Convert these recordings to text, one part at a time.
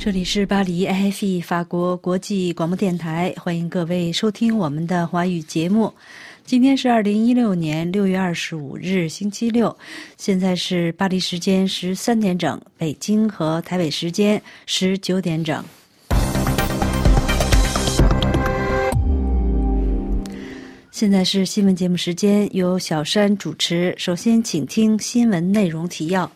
这里是巴黎 RFI 法国国际广播电台，欢迎各位收听我们的华语节目。今天是2016年6月25日星期六，现在是巴黎时间13点整，北京和台北时间19点整。现在是新闻节目时间，由小山主持。首先请听新闻内容提要。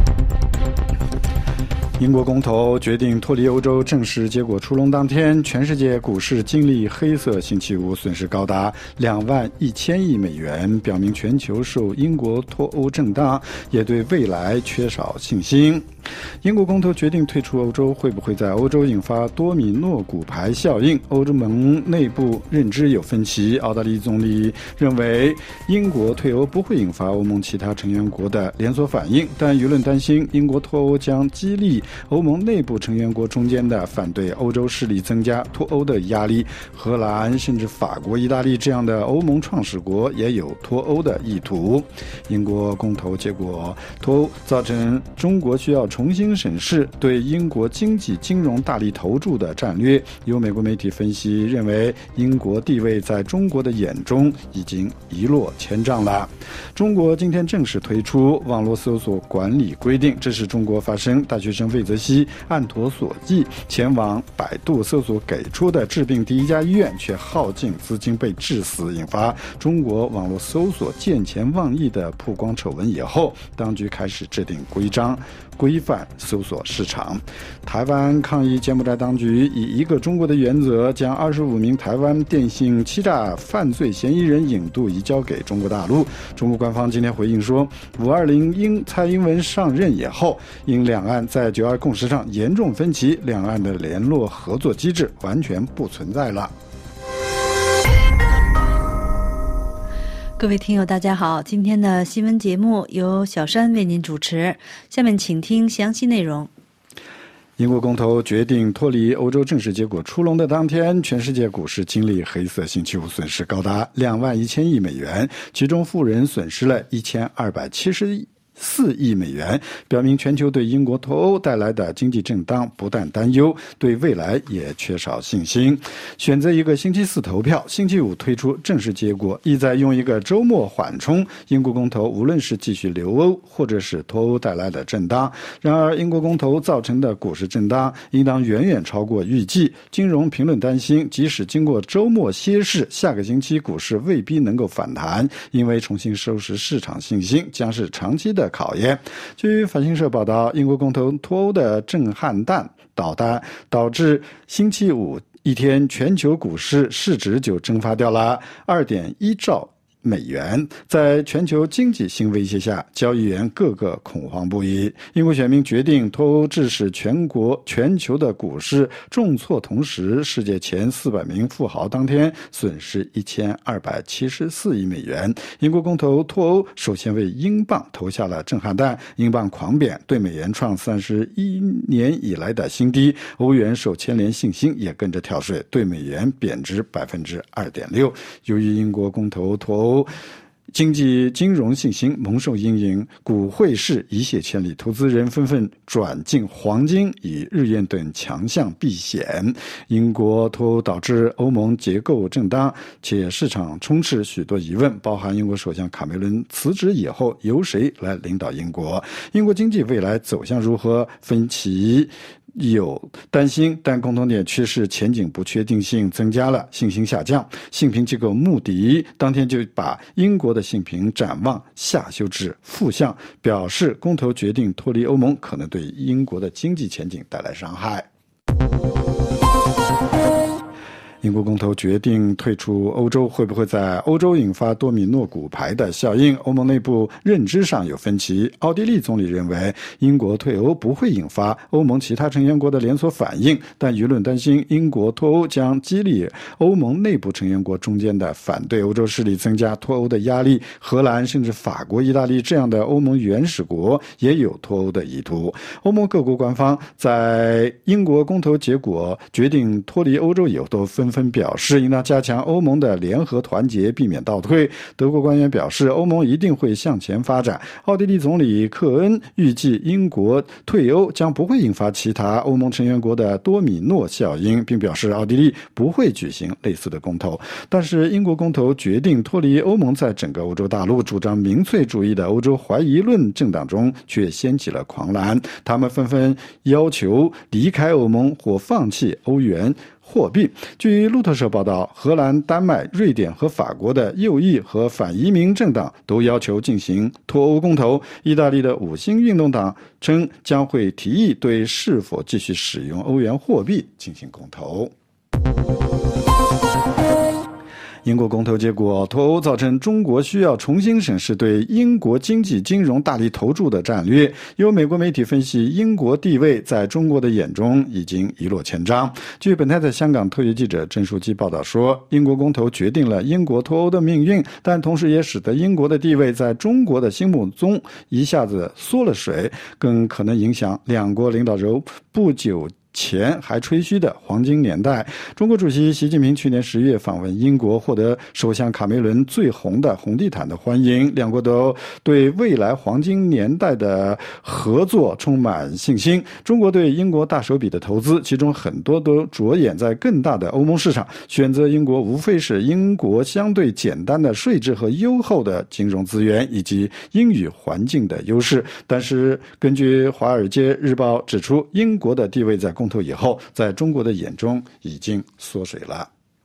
英国公投决定脱离欧洲正式结果出笼当天，全世界股市经历黑色星期五，损失高达21000亿美元，表明全球受英国脱欧震荡，也对未来缺少信心。英国公投决定退出欧洲，会不会在欧洲引发多米诺骨牌效应？欧洲盟内部认知有分歧。澳大利亚总理认为英国退欧不会引发欧盟其他成员国的连锁反应，但舆论担心英国脱欧将激励欧盟内部成员国中间的反对欧洲势力，增加脱欧的压力。荷兰甚至法国、意大利这样的欧盟创始国也有脱欧的意图。英国公投结果脱欧造成中国需要重新审视对英国经济金融大力投注的战略。有美国媒体分析认为，英国地位在中国的眼中已经一落千丈了。中国今天正式推出网络搜索管理规定，这是中国发生大学生魏则西按陀索驿前往百度搜索给出的治病第一家医院，却耗尽资金被致死，引发中国网络搜索见钱忘义的曝光丑闻以后，当局开始制定规章规范搜索市场。台湾抗议柬埔寨当局以一个中国的原则，将25名台湾电信欺诈犯罪嫌疑人引渡移交给中国大陆。中国官方今天回应说，520蔡英文上任以后，因两岸在9·2共识上严重分歧，两岸的联络合作机制完全不存在了。 各位听友大家好，今天的新闻节目由小山为您主持，下面请听详细内容。 英国公投决定脱离欧洲正式结果出笼的当天，全世界股市经历黑色星期五，损失高达21000亿美元，其中富人损失了1274亿美元，表明全球对英国脱欧带来的经济震荡不但担忧，对未来也缺少信心。选择一个星期四投票，星期五推出正式结果，意在用一个周末缓冲英国公投，无论是继续留欧或者是脱欧带来的震荡。然而，英国公投造成的股市震荡应当远远超过预计。金融评论担心，即使经过周末歇市，下个星期股市未必能够反弹，因为重新收拾市场信心将是长期的考验。据法新社报道，英国公投脱欧的震撼弹导致星期五一天全球股市市值就蒸发掉了2.1兆美元。在全球经济新威胁下，交易员个个恐慌不已。英国选民决定脱欧，致使全球的股市重挫，同时世界前400名富豪当天损失1274亿美元。英国公投脱欧首先为英镑投下了震撼弹，英镑狂贬，对美元创31年以来的新低，欧元受牵连信心也跟着跳水，对美元贬值2.6%。由于英国公投脱欧，经济金融信心蒙受阴影，股汇市一泻千里，投资人纷纷转进黄金，以日元等强项避险。英国脱欧导致欧盟结构震荡，且市场充斥许多疑问，包含英国首相卡梅伦辞职以后由谁来领导英国，英国经济未来走向如何，分歧有担心，但共同点却是前景不确定性增加了，信心下降。信评机构穆迪当天就把英国的信评展望下修至负向，表示公投决定脱离欧盟可能对英国的经济前景带来伤害。英国公投决定退出欧洲，会不会在欧洲引发多米诺骨牌的效应？欧盟内部认知上有分歧。奥地利总理认为英国退欧不会引发欧盟其他成员国的连锁反应，但舆论担心英国脱欧将激励欧盟内部成员国中间的反对欧洲势力，增加脱欧的压力。荷兰甚至法国、意大利这样的欧盟原始国也有脱欧的意图。欧盟各国官方在英国公投结果决定脱离欧洲以后，都纷纷纷表示应当加强欧盟的联合团结，避免倒退。德国官员表示，欧盟一定会向前发展。奥地利总理克恩预计英国退欧将不会引发其他欧盟成员国的多米诺效应，并表示奥地利不会举行类似的公投。但是英国公投决定脱离欧盟，在整个欧洲大陆主张民粹主义的欧洲怀疑论政党中却掀起了狂澜，他们纷纷要求离开欧盟或放弃欧元货币。据路透社报道，荷兰、丹麦、瑞典和法国的右翼和反移民政党都要求进行脱欧公投。意大利的五星运动党称将会提议对是否继续使用欧元货币进行公投。英国公投结果，脱欧造成中国需要重新审视对英国经济金融大力投注的战略。有美国媒体分析，英国地位在中国的眼中已经一落千丈。据本台在香港特约记者郑书基报道说，英国公投决定了英国脱欧的命运，但同时也使得英国的地位在中国的心目中一下子缩了水，更可能影响两国领导人不久前还吹嘘的黄金年代。中国主席习近平去年10月访问英国，获得首相卡梅伦最红的红地毯的欢迎，两国都对未来黄金年代的合作充满信心。中国对英国大手笔的投资，其中很多都着眼在更大的欧盟市场，选择英国无非是英国相对简单的税制和优厚的金融资源，以及英语环境的优势。但是根据《华尔街日报》指出，英国的地位在公投以后，在中国的眼中已经缩水了。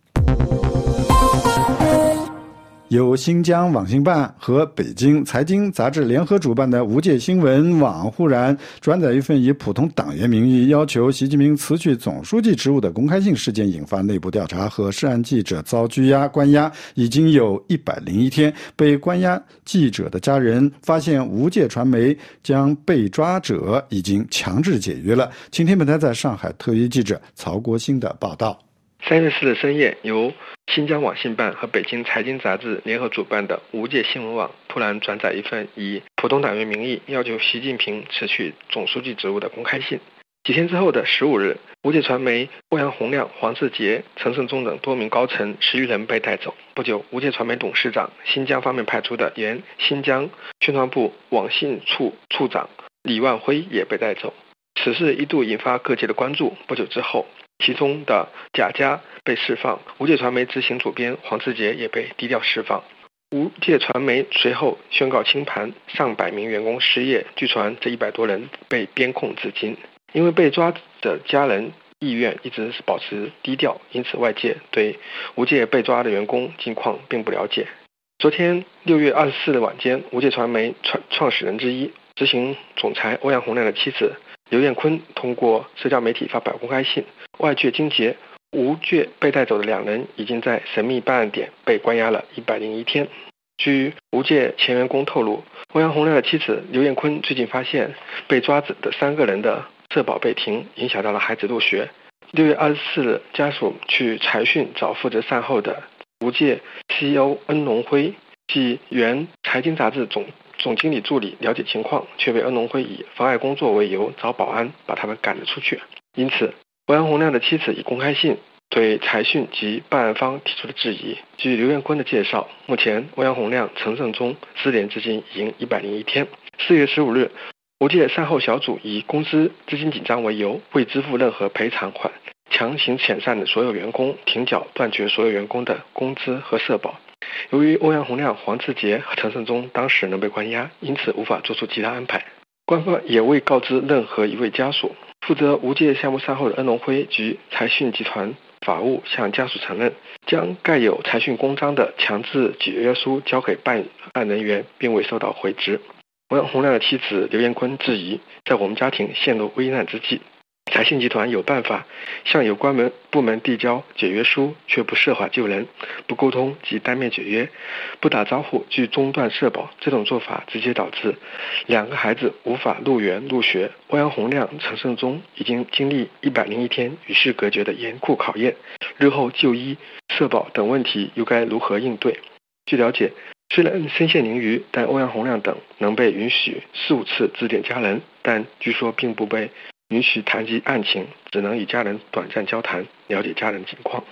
由新疆网信办和北京财经杂志联合主办的无界新闻网忽然转载一份以普通党员名义要求习近平辞去总书记职务的公开信事件，引发内部调查，和涉案记者遭拘押关押已经有101天。被关押记者的家人发现无界传媒将被抓者已经强制解约了。请听本台在上海特约记者曹国兴的报道。 3月4日深夜，由新疆网信办和北京财经杂志联合主办的无界新闻网突然转载一份以普通党员名义要求习近平辞去总书记职务的公开信。几天之后的15日，无界传媒欧阳洪亮、黄志杰、陈胜忠等多名高层10余人被带走。不久，无界传媒董事长、新疆方面派出的原新疆宣传部网信处处长李万辉也被带走。此事一度引发各界的关注。不久之后，其中的贾家被释放，无界传媒执行主编黄志杰也被低调释放。无界传媒随后宣告清盘，上百名员工失业，据传这100多人被编控至今。因为被抓的家人意愿一直是保持低调，因此外界对无界被抓的员工近况并不了解。昨天6月24日晚间，无界传媒创始人之一、执行总裁欧阳洪亮的妻子刘艳坤通过社交媒体发表公开信，外界惊觉无界被带走的2人已经在神秘办案点被关押了101天。据无界前员工透露，欧阳洪亮的妻子刘艳坤最近发现被抓的3个人的社保被停，影响到了孩子入学。6月24日，家属去财讯找负责善后的无界 CEO 恩龙辉及原财经杂志总经理助理了解情况，却被恩龙辉以妨碍工作为由找保安把他们赶了出去。因此，欧阳洪亮的妻子以公开信对财讯及办案方提出了质疑。据刘艳坤的介绍，目前欧阳洪亮、陈胜忠失联至今已经101天。4月15日，无界善后小组以公司资金紧张为由，未支付任何赔偿款，强行遣散的所有员工，停缴断绝所有员工的工资和社保。由于欧阳洪亮、黄志杰和陈胜忠当时仍被关押，因此无法做出其他安排。官方也未告知任何一位家属。负责无界项目善后的恩龙辉及财讯集团法务向家属承认，将盖有财讯公章的强制解约书交给办案人员，并未受到回执。欧阳洪亮的妻子刘艳坤质疑，在我们家庭陷入危难之际，财讯集团有办法向有关部门递交解约书，却不设法救人，不沟通及单面解约，不打招呼即中断社保，这种做法直接导致2个孩子无法入园入学。欧阳洪亮、陈胜忠已经经历101天与世隔绝的严酷考验，日后就医、社保等问题又该如何应对？据了解，虽然身陷囹圄，但欧阳洪亮等能被允许4、5次致电家人，但据说并不被允许谈及案情，只能与家人短暂交谈，了解家人情况。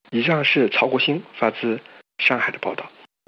以上是曹国兴发自上海的报道。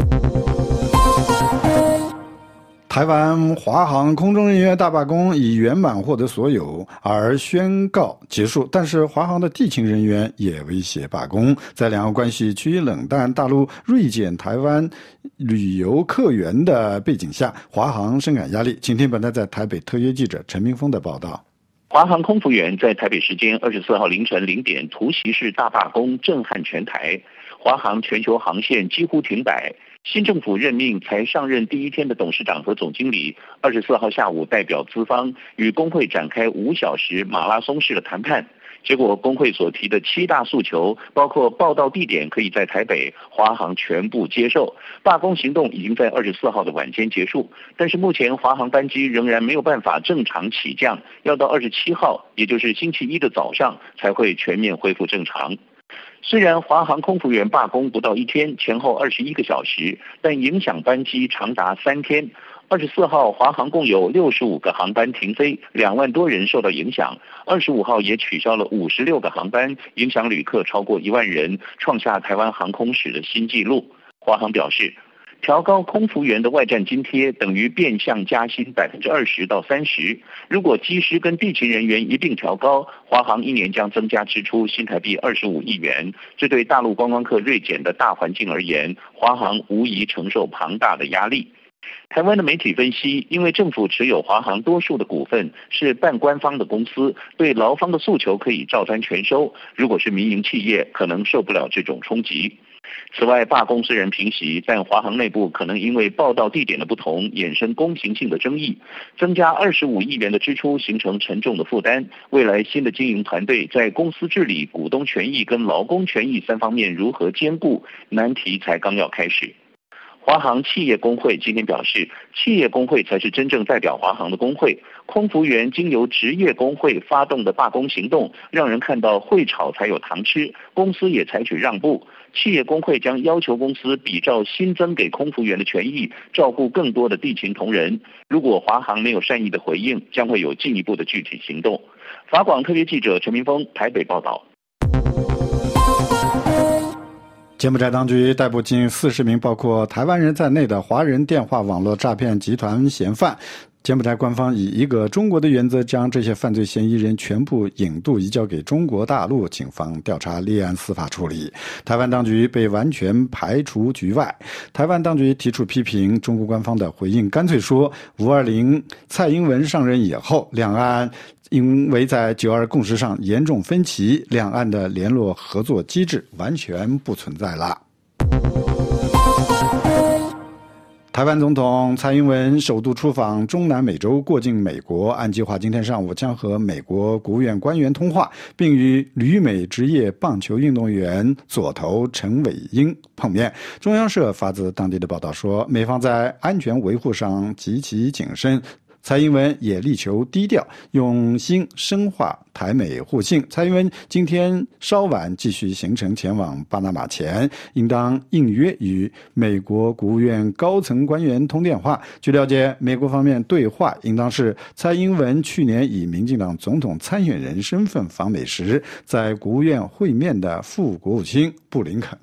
台湾华航空中人员大罢工已圆满获得所有而宣告结束，但是华航的地勤人员也威胁罢工。在两岸关系趋于冷淡，大陆锐减台湾旅游客源的背景下，华航深感压力。请听本台在台北特约记者陈明峰的报道。 华航空服员在台北时间24号凌晨0点突袭式大罢工，震撼全台，华航全球航线几乎停摆。新政府任命才上任第一天的董事长和总经理24号下午代表资方与工会展开5小时马拉松式的谈判，结果工会所提的7大诉求，包括报到地点可以在台北，华航全部接受。罢工行动已经在24号的晚间结束，但是目前华航班机仍然没有办法正常起降，要到27号，也就是星期一的早上才会全面恢复正常。虽然华航空服员罢工不到1天，前后21个小时，但影响班机长达3天。24号，华航共有65个航班停飞，2万多人受到影响。25号也取消了56个航班，影响旅客超过1万人，创下台湾航空史的新纪录。华航表示，调高空服员的外站津贴等于变相加薪20%到30%。如果机师跟地勤人员一并调高，华航1年将增加支出新台币25亿元。这对大陆观光客锐减的大环境而言，华航无疑承受庞大的压力。台湾的媒体分析，因为政府持有华航多数的股份，是半官方的公司，对劳方的诉求可以照单全收。如果是民营企业，可能受不了这种冲击。此外，罢工虽然平息，但华航内部可能因为报到地点的不同，衍生公平性的争议，增加25亿元的支出，形成沉重的负担。未来新的经营团队在公司治理、股东权益跟劳工权益3方面如何兼顾，难题才刚要开始。华航企业工会今天表示，企业工会才是真正代表华航的工会。空服员经由职业工会发动的罢工行动，让人看到会吵才有糖吃，公司也采取让步。企业工会将要求公司比照新增给空服员的权益，照顾更多的地勤同仁。如果华航没有善意的回应，将会有进一步的具体行动。法广特约记者陈明峰台北报道。 柬埔寨当局逮捕近40名包括台湾人在内的华人电话网络诈骗集团嫌犯。柬埔寨官方以一个中国的原则，将这些犯罪嫌疑人全部引渡移交给中国大陆警方调查立案司法处理。台湾当局被完全排除局外。台湾当局提出批评，中国官方的回应干脆说520蔡英文上任以后，两岸因为在9·2共识上严重分歧，两岸的联络合作机制完全不存在了。台湾总统蔡英文首度出访中南美洲，过境美国，按计划今天上午将和美国国务院官员通话，并与旅美职业棒球运动员左投陈伟英碰面。中央社发自当地的报道说，美方在安全维护上极其谨慎，蔡英文也力求低调，用心深化台美互信。蔡英文今天稍晚继续行程前往巴拿马前，应当应约与美国国务院高层官员通电话。据了解，美国方面对话应当是蔡英文去年以民进党总统参选人身份访美时，在国务院会面的副国务卿布林肯。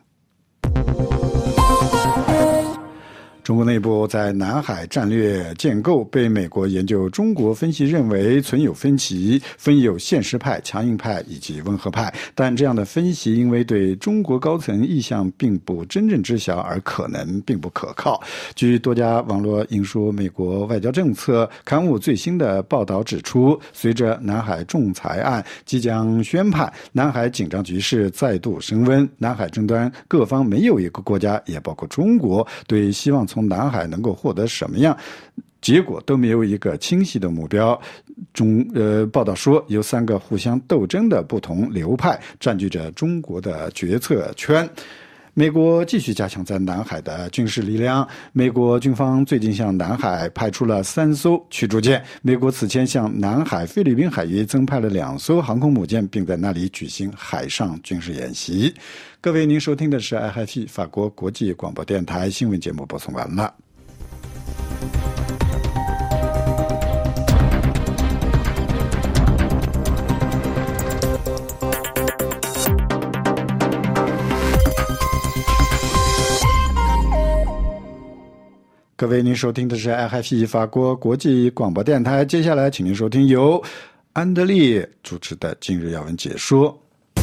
中国内部在南海战略建构被美国研究中国分析认为存有分歧，分有现实派、强硬派以及温和派，但这样的分析因为对中国高层意向并不真正知晓而可能并不可靠。据多家网络引述美国外交政策刊物最新的报道指出，随着南海仲裁案即将宣判，南海紧张局势再度升温，南海争端各方没有一个国家，也包括中国，对希望从南海能够获得什么样结果都没有一个清晰的目标。报道说，有3个互相斗争的不同流派占据着中国的决策圈。美国继续加强在南海的军事力量。美国军方最近向南海派出了3艘驱逐舰。美国此前向南海菲律宾海域增派了2艘航空母舰，并在那里举行海上军事演习。各位，您收听的是 RFI 法国国际广播电台新闻节目，播送完了。 各位，您收听的是 RFI 法国国际广播电台。接下来，请您收听由安德利主持的今日要闻解说。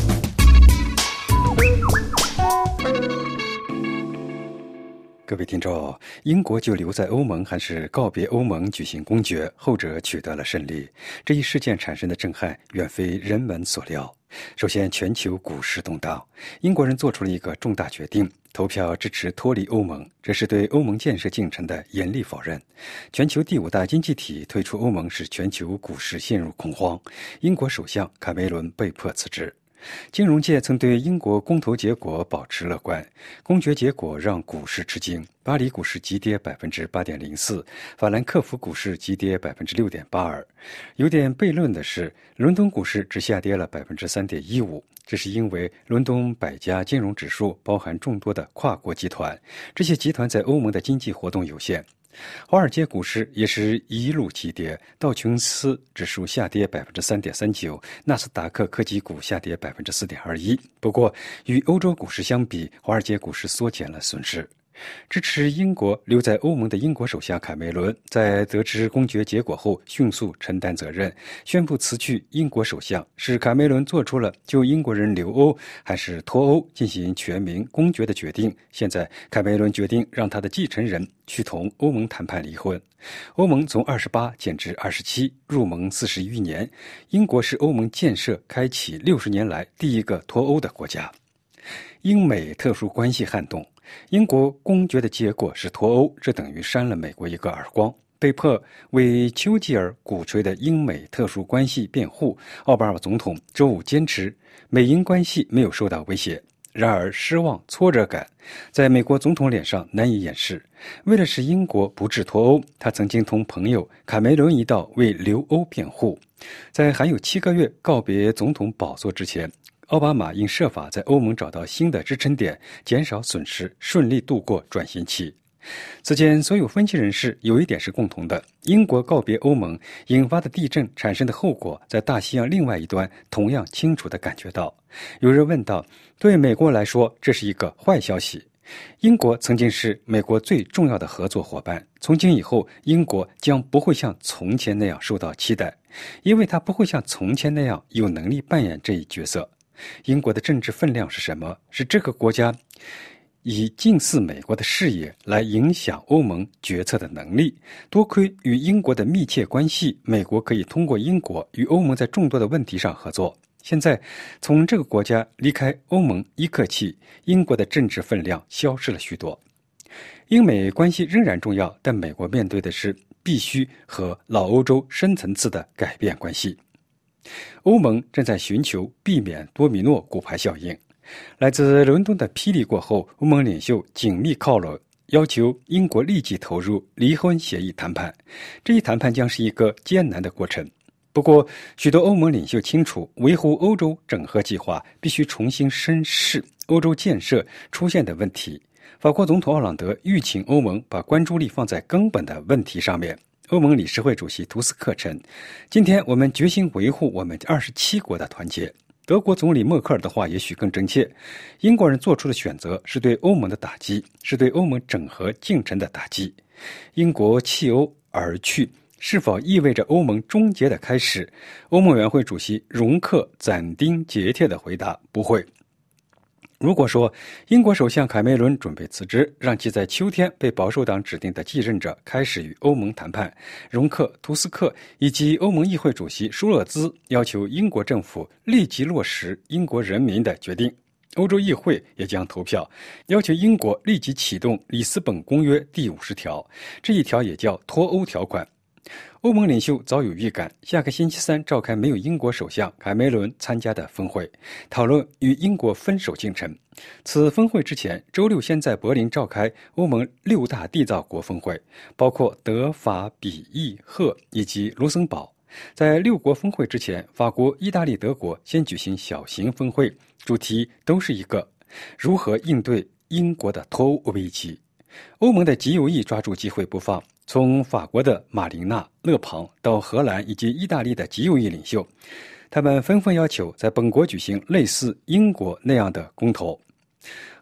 各位听众，英国就留在欧盟还是告别欧盟举行公决，后者取得了胜利。这一事件产生的震撼远非人们所料。首先，全球股市动荡，英国人做出了一个重大决定，投票支持脱离欧盟，这是对欧盟建设进程的严厉否认。全球第5大经济体退出欧盟，使全球股市陷入恐慌。英国首相卡梅伦被迫辞职。金融界曾对英国公投结果保持乐观，公决结果让股市吃惊，巴黎股市急跌 8.04%， 法兰克福股市急跌 6.82%。有点悖论的是，伦敦股市只下跌了 3.15%， 这是因为伦敦百家金融指数包含众多的跨国集团，这些集团在欧盟的经济活动有限。华尔街股市也是一路急跌，道琼斯指数下跌 3.39%， 纳斯达克科技股下跌 4.21%。不过，与欧洲股市相比，华尔街股市缩减了损失。支持英国留在欧盟的英国首相卡梅伦在得知公决结果后迅速承担责任，宣布辞去英国首相，使卡梅伦做出了就英国人留欧还是脱欧进行全民公决的决定。现在卡梅伦决定让他的继承人去同欧盟谈判离婚。欧盟从28减至27，入盟41年，英国是欧盟建设开启60年来第一个脱欧的国家。英美特殊关系撼动，英国公决的结果是脱欧，这等于扇了美国一个耳光。被迫为丘吉尔鼓吹的英美特殊关系辩护，奥巴马总统周五坚持美英关系没有受到威胁。然而失望挫折感在美国总统脸上难以掩饰。为了使英国不致脱欧，他曾经同朋友卡梅伦一道为留欧辩护。在还有7个月告别总统宝座之前，奥巴马应设法在欧盟找到新的支撑点，减少损失，顺利度过转型期。此前所有分析人士有一点是共同的，英国告别欧盟引发的地震产生的后果，在大西洋另外一端同样清楚地感觉到。有人问道，对美国来说这是一个坏消息。英国曾经是美国最重要的合作伙伴，从今以后英国将不会像从前那样受到期待，因为它不会像从前那样有能力扮演这一角色。英国的政治分量是什么？是这个国家以近似美国的视野来影响欧盟决策的能力。多亏与英国的密切关系，美国可以通过英国与欧盟在众多的问题上合作。现在从这个国家离开欧盟一刻起，英国的政治分量消失了许多。英美关系仍然重要，但美国面对的是必须和老欧洲深层次的改变关系。欧盟正在寻求避免多米诺骨牌效应。来自伦敦的霹雳过后，欧盟领袖紧密靠拢，要求英国立即投入离婚协议谈判。这一谈判将是一个艰难的过程。不过，许多欧盟领袖清楚，维护欧洲整合计划必须重新审视欧洲建设出现的问题。法国总统奥朗德吁请欧盟把关注力放在根本的问题上面。欧盟理事会主席图斯克称，今天我们决心维护我们27国的团结。德国总理默克尔的话也许更真切，英国人做出的选择是对欧盟的打击，是对欧盟整合进程的打击。英国弃欧而去，是否意味着欧盟终结的开始？欧盟委员会主席容克斩钉截铁地回答，不会。如果说英国首相卡梅伦准备辞职，让其在秋天被保守党指定的继任者开始与欧盟谈判，容克、图斯克以及欧盟议会主席舒勒兹要求英国政府立即落实英国人民的决定。欧洲议会也将投票，要求英国立即启动里斯本公约第50条，这一条也叫脱欧条款。欧盟领袖早有预感，下个星期3召开没有英国首相卡梅伦参加的峰会，讨论与英国分手进程。此峰会之前，周六先在柏林召开欧盟6大缔造国峰会，包括德、法、比、意、赫以及卢森堡。在6国峰会之前，法国、意大利、德国先举行小型峰会，主题都是一个：如何应对英国的脱欧危机。欧盟的极有意抓住机会不放，从法国的马琳娜·勒庞到荷兰以及意大利的极右翼领袖，他们纷纷要求在本国举行类似英国那样的公投。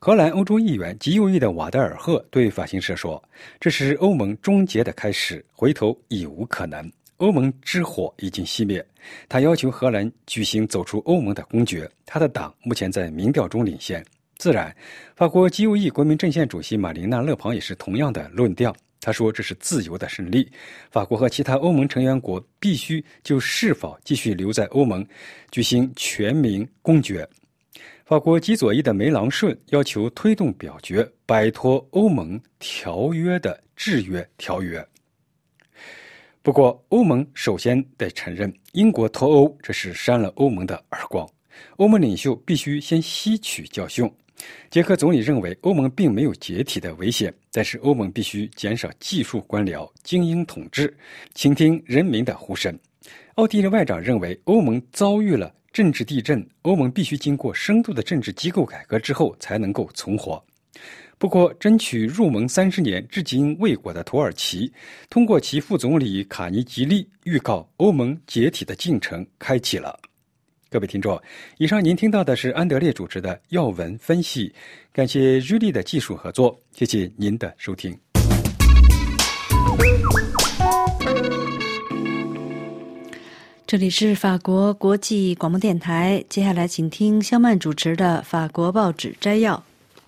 荷兰欧洲议员极右翼的瓦德尔赫对法新社说，这是欧盟终结的开始，回头已无可能。欧盟之火已经熄灭。他要求荷兰举行走出欧盟的公决，他的党目前在民调中领先。自然，法国极右翼国民阵线主席玛琳娜·勒庞也是同样的论调。他说这是自由的胜利，法国和其他欧盟成员国必须就是否继续留在欧盟举行全民公决。法国极左翼的梅朗顺要求推动表决，摆脱欧盟条约的制约条约。不过，欧盟首先得承认，英国脱欧这是扇了欧盟的耳光。欧盟领袖必须先吸取教训。捷克总理认为欧盟并没有解体的危险，但是欧盟必须减少技术官僚、精英统治，倾听人民的呼声。奥地利外长认为欧盟遭遇了政治地震，欧盟必须经过深度的政治机构改革之后才能够存活。不过，争取入盟30年至今未果的土耳其，通过其副总理卡尼吉利预告欧盟解体的进程开启了。各位听众，以上您听到的是安德烈主持的要闻分析，感谢日历的技术合作，谢谢您的收听。 这里是法国国际广播电台，接下来请听肖曼主持的法国报纸摘要。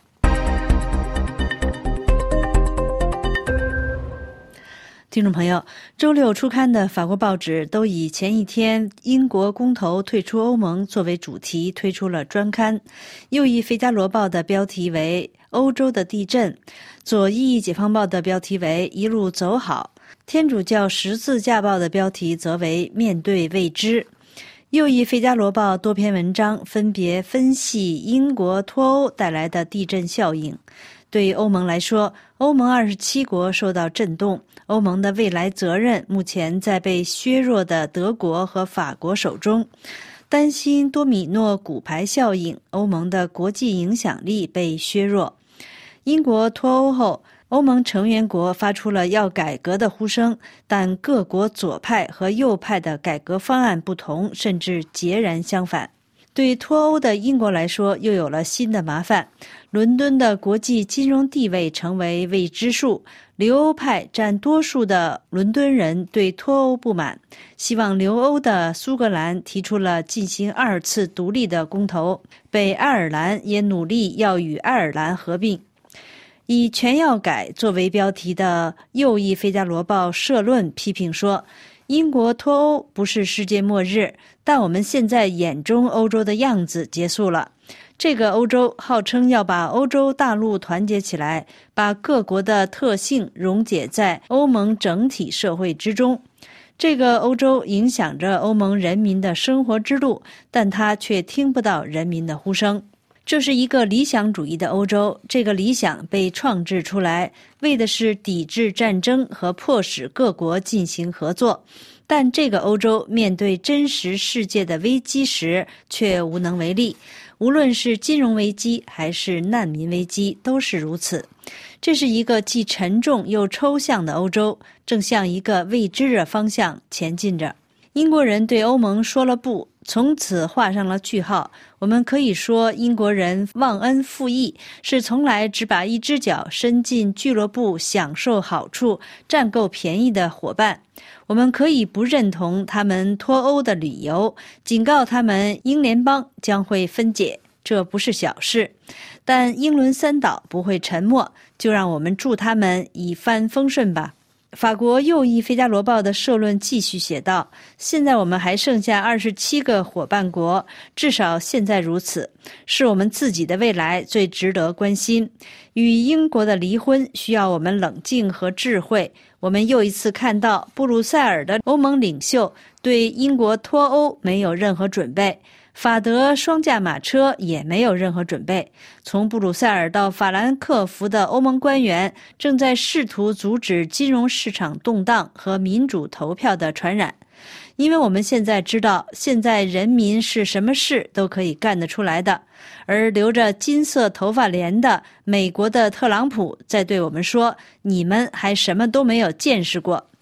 听众朋友，周六出刊的法国报纸都以前一天英国公投退出欧盟作为主题推出了专刊。右翼《费加罗报》的标题为“欧洲的地震”，左翼《解放报》的标题为“一路走好”，天主教《十字架报》的标题则为“面对未知”。右翼《费加罗报》多篇文章分别分析英国脱欧带来的地震效应。对于欧盟来说，欧盟27国受到震动，欧盟的未来责任目前在被削弱的德国和法国手中。担心多米诺骨牌效应，欧盟的国际影响力被削弱。英国脱欧后，欧盟成员国发出了要改革的呼声，但各国左派和右派的改革方案不同，甚至截然相反。对脱欧的英国来说，又有了新的麻烦。伦敦的国际金融地位成为未知数，留欧派占多数的伦敦人对脱欧不满，希望留欧的苏格兰提出了进行2次独立的公投，北爱尔兰也努力要与爱尔兰合并。以全要改作为标题的右翼《费加罗报》社论批评说，英国脱欧不是世界末日，但我们现在眼中欧洲的样子结束了。这个欧洲号称要把欧洲大陆团结起来，把各国的特性溶解在欧盟整体社会之中。这个欧洲影响着欧盟人民的生活之路，但它却听不到人民的呼声。这是一个理想主义的欧洲，这个理想被创制出来，为的是抵制战争和迫使各国进行合作。但这个欧洲面对真实世界的危机时却无能为力，无论是金融危机还是难民危机都是如此。这是一个既沉重又抽象的欧洲，正向一个未知的方向前进着。英国人对欧盟说了不，从此画上了句号。我们可以说英国人忘恩负义，是从来只把一只脚伸进俱乐部享受好处、占够便宜的伙伴。我们可以不认同他们脱欧的理由，警告他们英联邦将会分解，这不是小事。但英伦三岛不会沉默，就让我们祝他们一帆风顺吧。法国右翼《费加罗报》的社论继续写道，现在我们还剩下27个伙伴国，至少现在如此，是我们自己的未来最值得关心。与英国的离婚需要我们冷静和智慧。我们又一次看到布鲁塞尔的欧盟领袖对英国脱欧没有任何准备，法德双驾马车也没有任何准备。从布鲁塞尔到法兰克福的欧盟官员正在试图阻止金融市场动荡和民主投票的传染。因为我们现在知道，现在人民是什么事都可以干得出来的，而留着金色头发帘的美国的特朗普在对我们说，你们还什么都没有见识过。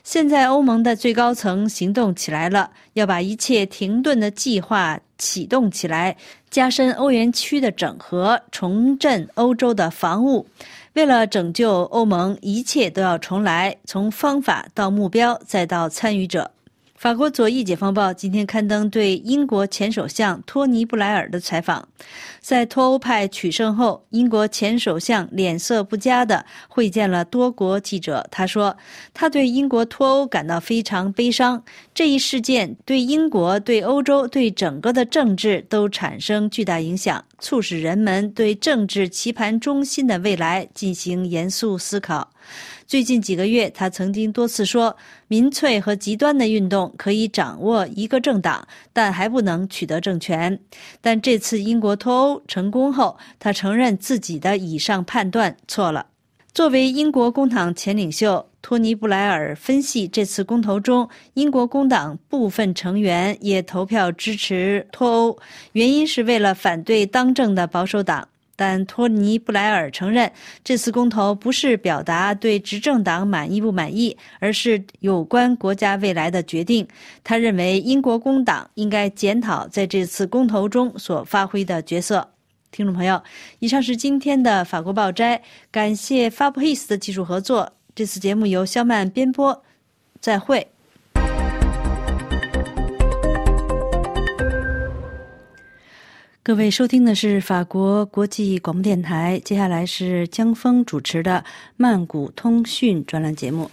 现在欧盟的最高层行动起来了，要把一切停顿的计划启动起来，加深欧元区的整合，重振欧洲的防务。为了拯救欧盟，一切都要重来，从方法到目标，再到参与者。法国左翼解放报今天刊登对英国前首相托尼·布莱尔的采访。在脱欧派取胜后，英国前首相脸色不佳地会见了多国记者。他说，他对英国脱欧感到非常悲伤。这一事件对英国、对欧洲、对整个的政治都产生巨大影响，促使人们对政治棋盘中心的未来进行严肃思考。最近几个月，他曾经多次说，民粹和极端的运动可以掌握一个政党，但还不能取得政权。但这次英国脱欧成功后，他承认自己的以上判断错了。作为英国工党前领袖，托尼·布莱尔分析，这次公投中，英国工党部分成员也投票支持脱欧，原因是为了反对当政的保守党。但托尼·布莱尔承认，这次公投不是表达对执政党满意不满意，而是有关国家未来的决定。他认为英国工党应该检讨在这次公投中所发挥的角色。听众朋友，以上是今天的法国报摘，感谢 Fabrice 的技术合作。这次节目由肖曼编播，再会。各位收听的是法国国际广播电台，接下来是江峰主持的曼谷通讯专栏节目。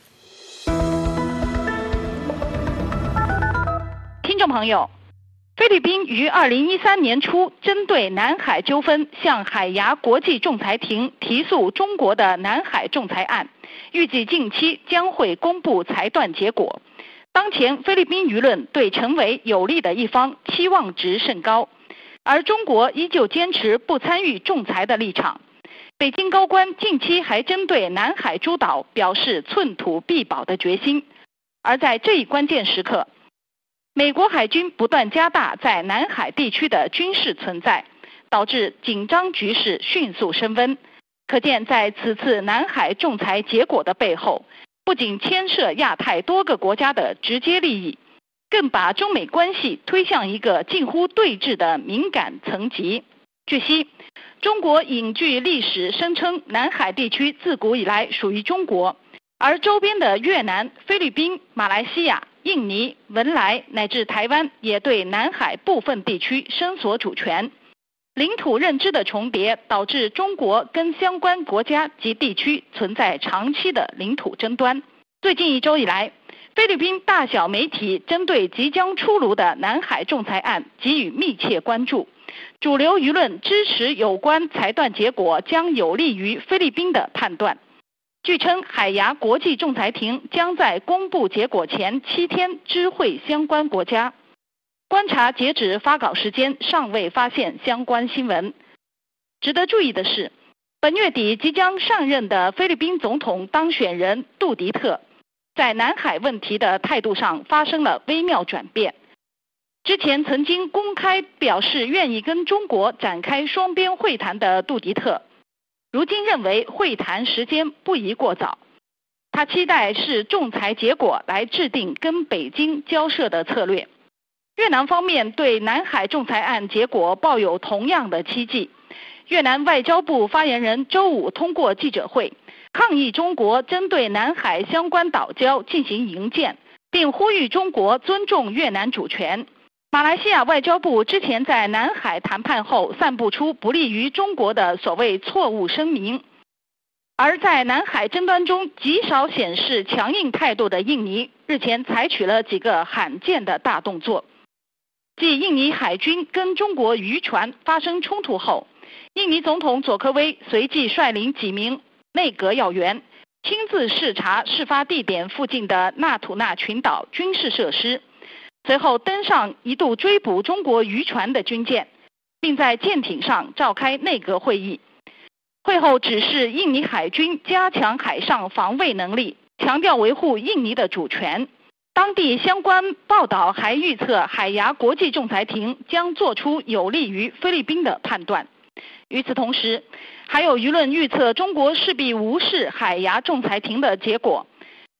听众朋友，菲律宾于2013年初针对南海纠纷向海牙国际仲裁庭提诉中国的南海仲裁案，预计近期将会公布裁断结果。当前菲律宾舆论对成为有利的一方期望值甚高，而中国依旧坚持不参与仲裁的立场。北京高官近期还针对南海诸岛表示寸土必保的决心。而在这一关键时刻，美国海军不断加大在南海地区的军事存在，导致紧张局势迅速升温。可见在此次南海仲裁结果的背后，不仅牵涉亚太多个国家的直接利益，更把中美关系推向一个近乎对峙的敏感层级。据悉，中国引据历史声称南海地区自古以来属于中国，而周边的越南、菲律宾、马来西亚、印尼、文莱乃至台湾也对南海部分地区伸索主权。领土认知的重叠导致中国跟相关国家及地区存在长期的领土争端。最近1周以来，菲律宾大小媒体针对即将出炉的南海仲裁案给予密切关注，主流舆论支持有关裁断结果将有利于菲律宾的判断。据称，海牙国际仲裁庭将在公布结果前7天知会相关国家。观察截止发稿时间尚未发现相关新闻。值得注意的是，本月底即将上任的菲律宾总统当选人杜迪特在南海问题的态度上发生了微妙转变。之前曾经公开表示愿意跟中国展开双边会谈的杜迪特，如今认为会谈时间不宜过早。他期待是仲裁结果来制定跟北京交涉的策略。越南方面对南海仲裁案结果抱有同样的期冀。越南外交部发言人周五通过记者会，抗议中国针对南海相关岛礁进行营建，并呼吁中国尊重越南主权。马来西亚外交部之前在南海谈判后散布出不利于中国的所谓错误声明。而在南海争端中极少显示强硬态度的印尼，日前采取了几个罕见的大动作。继印尼海军跟中国渔船发生冲突后，印尼总统佐科威随即率领几名内阁要员亲自视察事发地点附近的纳土纳群岛军事设施，随后登上一度追捕中国渔船的军舰，并在舰艇上召开内阁会议。会后指示印尼海军加强海上防卫能力，强调维护印尼的主权。当地相关报道还预测海牙国际仲裁庭将做出有利于菲律宾的判断。与此同时，还有舆论预测中国势必无视海牙仲裁庭的结果，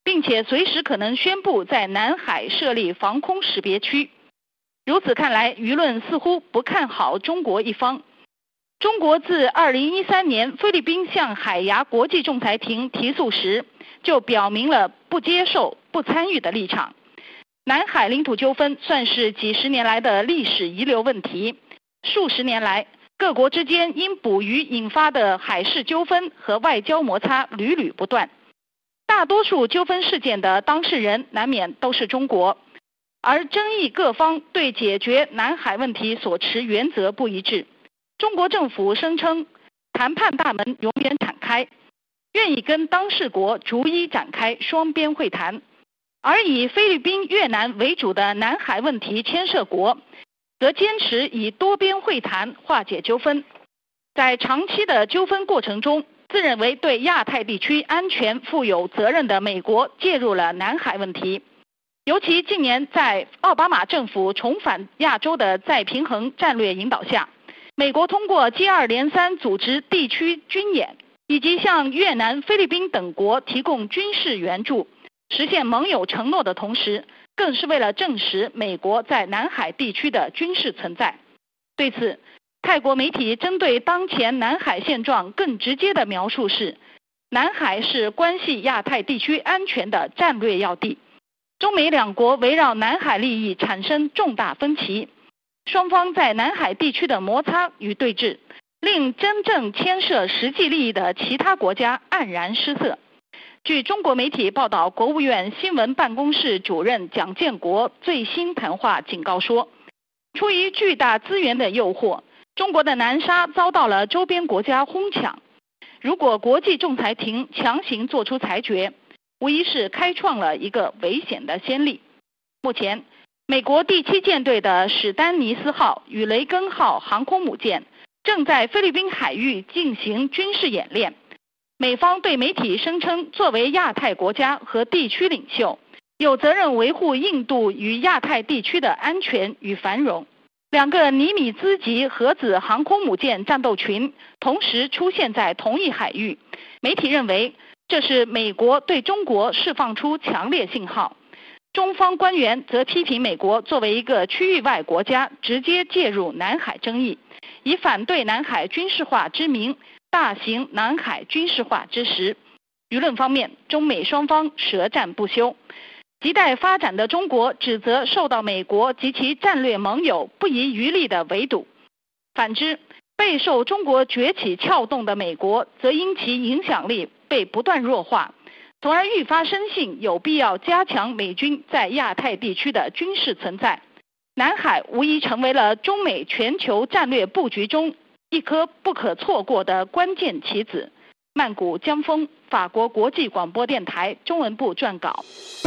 并且随时可能宣布在南海设立防空识别区。如此看来，舆论似乎不看好中国一方。中国自2013年菲律宾向海牙国际仲裁庭提诉时，就表明了不接受、不参与的立场。南海领土纠纷算是几十年来的历史遗留问题，数十年来，各国之间因捕鱼引发的海事纠纷和外交摩擦屡屡不断。大多数纠纷事件的当事人难免都是中国，而争议各方对解决南海问题所持原则不一致。中国政府声称谈判大门永远敞开，愿意跟当事国逐一展开双边会谈，而以菲律宾、越南为主的南海问题牵涉国则坚持以多边会谈化解纠纷。在长期的纠纷过程中，自认为对亚太地区安全负有责任的美国介入了南海问题。尤其近年在奥巴马政府重返亚洲的再平衡战略引导下，美国通过接二连三组织地区军演，以及向越南、菲律宾等国提供军事援助，实现盟友承诺的同时，更是为了证实美国在南海地区的军事存在。对此，泰国媒体针对当前南海现状更直接的描述是，南海是关系亚太地区安全的战略要地，中美两国围绕南海利益产生重大分歧，双方在南海地区的摩擦与对峙，令真正牵涉实际利益的其他国家黯然失色。据中国媒体报道，国务院新闻办公室主任蒋建国最新谈话警告说，出于巨大资源的诱惑，中国的南沙遭到了周边国家哄抢。如果国际仲裁庭强行作出裁决，无疑是开创了一个危险的先例。目前，美国第7舰队的史丹尼斯号与雷根号航空母舰正在菲律宾海域进行军事演练。美方对媒体声称，作为亚太国家和地区领袖，有责任维护印度与亚太地区的安全与繁荣。两个尼米兹级核子航空母舰战斗群同时出现在同一海域，媒体认为这是美国对中国释放出强烈信号。中方官员则批评美国作为一个区域外国家直接介入南海争议，以反对南海军事化之名大行南海军事化之实。舆论方面，中美双方舌战不休。亟待发展的中国指责受到美国及其战略盟友不遗余力的围堵，反之，备受中国崛起撬动的美国则因其影响力被不断弱化，从而愈发深信有必要加强美军在亚太地区的军事存在。南海无疑成为了中美全球战略布局中一颗不可错过的关键棋子。曼谷江峰，法国国际广播电台中文部撰稿。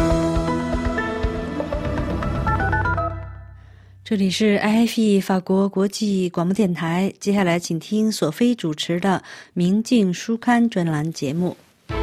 这里是 IFE 法国国际广播电台，接下来请听索菲主持的明镜书刊专栏节目。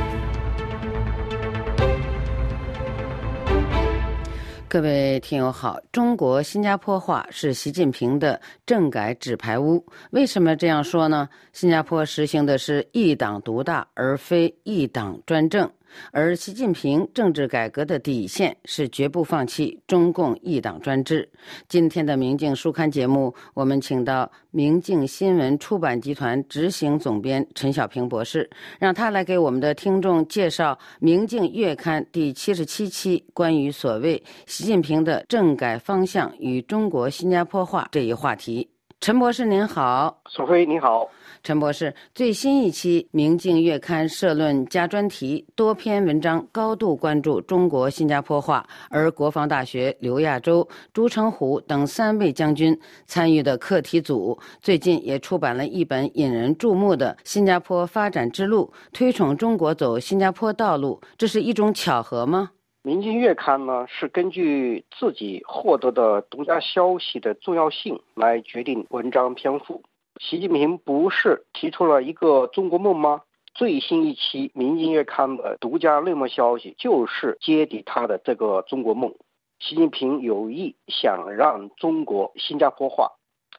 各位听友好，中国新加坡话是习近平的政改纸牌屋。为什么这样说呢？新加坡实行的是一党独大，而非一党专政。而习近平政治改革的底线是绝不放弃中共一党专制。今天的明镜书刊节目，我们请到明镜新闻出版集团执行总编陈小平博士，让他来给我们的听众介绍明镜月刊第77期关于所谓习近平的政改方向与中国新加坡化这一话题。陈博士您好。 索菲您好。 陈博士，最新一期明镜月刊社论加专题多篇文章高度关注中国新加坡化，而国防大学刘亚洲、朱成虎等3位将军参与的课题组最近也出版了一本引人注目的《新加坡发展之路》，推崇中国走新加坡道路，这是一种巧合吗？ 明镜月刊呢，是根据自己获得的独家消息的重要性来决定文章篇幅。习近平不是提出了一个中国梦吗？最新一期明镜月刊的独家内幕消息就是揭底他的这个中国梦。习近平有意想让中国新加坡化，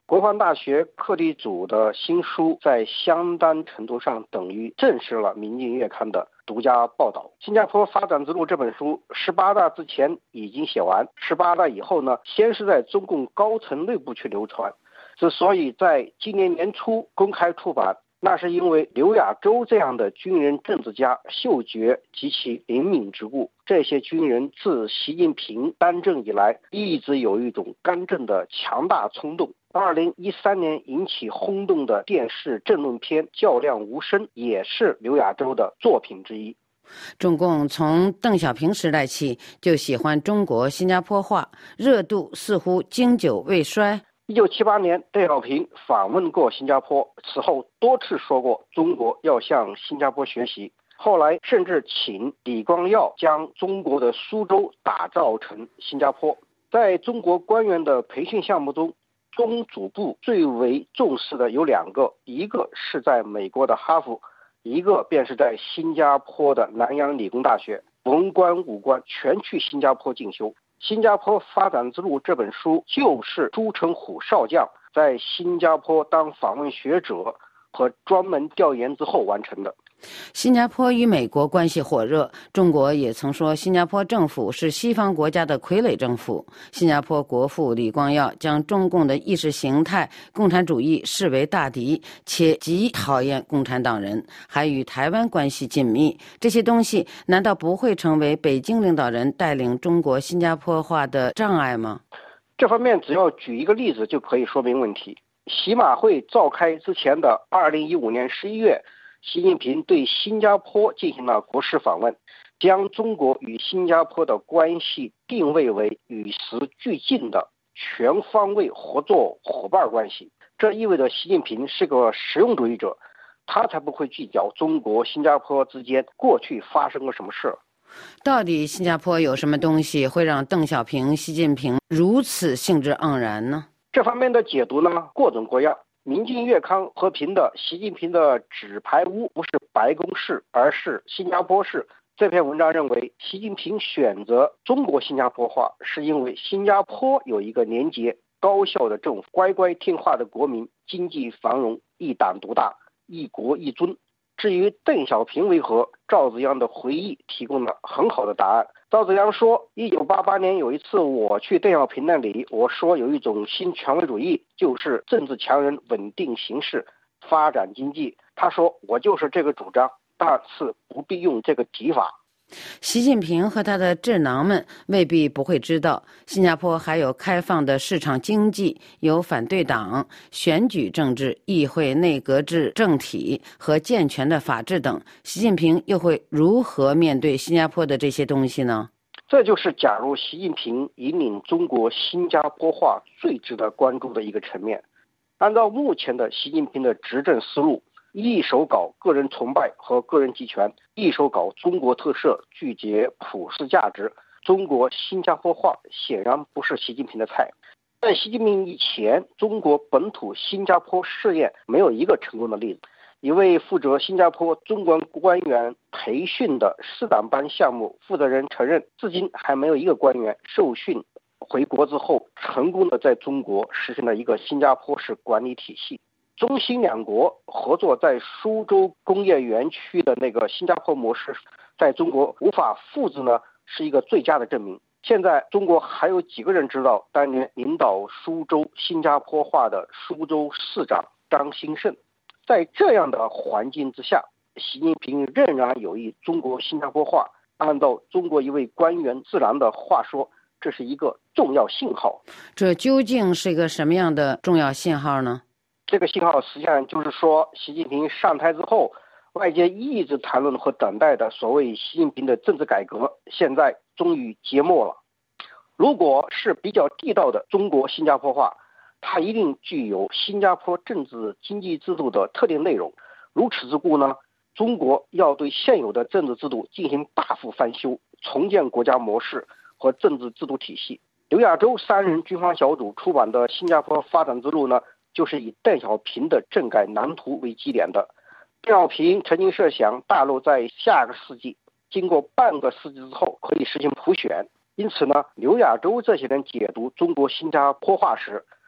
国防大学课题组的新书在相当程度上等于证实了《民进月刊》的独家报道。新加坡发展之路这本书18大之前已经写完，18大以后呢，先是在中共高层内部去流传。之所以在今年年初公开出版，那是因为刘亚洲这样的军人政治家嗅觉极其灵敏之故。这些军人自习近平当政以来，一直有一种干政的强大冲动。2013年引起轰动的电视政论片《较量无声》也是刘亚洲的作品之一。 中共从邓小平时代起就喜欢中国新加坡话，热度似乎经久未衰。 1978年，邓小平访问过新加坡，此后多次说过中国要向新加坡学习。后来甚至请李光耀将中国的苏州打造成新加坡。在中国官员的培训项目中，中组部最为重视的有2个，一个是在美国的哈佛，一个便是在新加坡的南洋理工大学。文官武官全去新加坡进修。新加坡发展之路这本书就是朱成虎少将在新加坡当访问学者和专门调研之后完成的。 新加坡与美国关系火热，中国也曾说新加坡政府是西方国家的傀儡政府。新加坡国父李光耀将中共的意识形态、共产主义视为大敌，且极讨厌共产党人，还与台湾关系紧密。这些东西难道不会成为北京领导人带领中国新加坡化的障碍吗？ 这方面只要举一个例子就可以说明问题。习马会召开之前的2015年11月，习近平对新加坡进行了国事访问，将中国与新加坡的关系定位为与时俱进的全方位合作伙伴关系。这意味着习近平是个实用主义者，他才不会计较中国新加坡之间过去发生过什么事。 到底新加坡有什么东西会让邓小平、习近平如此兴致盎然呢？ 这方面的解读呢，各种各样。民进月刊和评的习近平的纸牌屋不是白宫市，而是新加坡市。这篇文章认为，习近平选择中国新加坡化，是因为新加坡有一个廉洁高效的政府，乖乖听话的国民，经济繁荣，一党独大，一国一尊。至于邓小平为何，赵紫阳的回忆提供了很好的答案。赵紫阳说，1988年有一次我去邓小平那里，我说有一种新权威主义，就是政治强人稳定形势，发展经济。他说我就是这个主张，但是不必用这个提法。 习近平和他的智囊们未必不会知道，新加坡还有开放的市场经济，有反对党、选举政治、议会内阁制政体和健全的法治等。习近平又会如何面对新加坡的这些东西呢？ 这就是假如习近平引领中国新加坡化最值得关注的一个层面。按照目前的习近平的执政思路，一手搞个人崇拜和个人集权，一手搞中国特色，拒绝普世价值。中国新加坡化显然不是习近平的菜。在习近平以前，中国本土新加坡试验没有一个成功的例子。一位负责新加坡中国官员培训的师长班项目负责人承认，至今还没有一个官员受训回国之后成功的在中国实现了一个新加坡式管理体系。中新两国合作在苏州工业园区的那个新加坡模式，在中国无法复制呢，是一个最佳的证明。现在中国还有几个人知道当年领导苏州新加坡化的苏州市长张兴盛？在这样的环境之下，习近平仍然有意中国新加坡化。按照中国一位官员自然的话说，这是一个重要信号。 这究竟是一个什么样的重要信号呢？ 这个信号实际上就是说，习近平上台之后，外界一直谈论和等待的所谓习近平的政治改革，现在终于揭幕了。如果是比较地道的中国新加坡化，它一定具有新加坡政治经济制度的特定内容。如此之故呢，中国要对现有的政治制度进行大幅翻修，重建国家模式和政治制度体系。刘亚洲3人军方小组出版的《新加坡发展之路》呢，就是以邓小平的政改蓝图为基点的。邓小平曾经设想大陆在下个世纪，经过半个世纪之后可以实行普选。因此呢，刘亚洲这些人解读中国新加坡化时，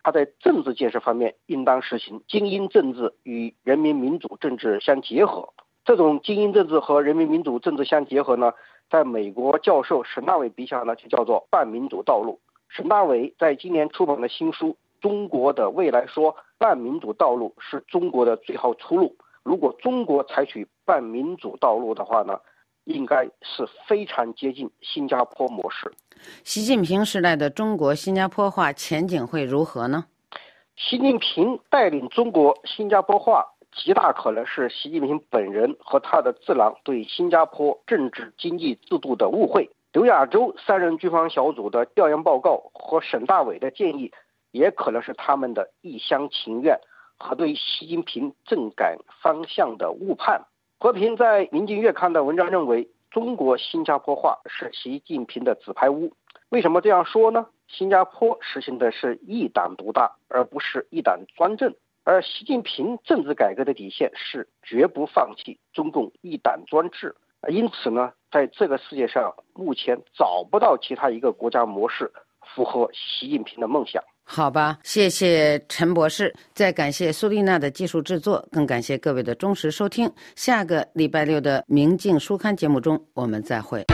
他在政治建设方面应当实行精英政治与人民民主政治相结合。这种精英政治和人民民主政治相结合呢，在美国教授沈大伟笔下呢，就叫做半民主道路。沈大伟在今年出版的新书《中国的未来》说，半民主道路是中国的最好出路。如果中国采取半民主道路的话呢，应该是非常接近新加坡模式。 习近平时代的中国新加坡化前景会如何呢？ 习近平带领中国新加坡化，极大可能是习近平本人和他的智囊对新加坡政治经济制度的误会。刘亚洲3人军方小组的调研报告和沈大伟的建议，也可能是他们的一厢情愿和对习近平政改方向的误判。和平在《民进月刊》的文章认为，中国新加坡化是习近平的纸牌屋。为什么这样说呢？新加坡实行的是一党独大，而不是一党专政，而习近平政治改革的底线是绝不放弃中共一党专制。因此呢，在这个世界上目前找不到其他一个国家模式符合习近平的梦想。 好吧，谢谢陈博士，再感谢苏丽娜的技术制作，更感谢各位的忠实收听。下个礼拜六的明镜书刊节目中，我们再会。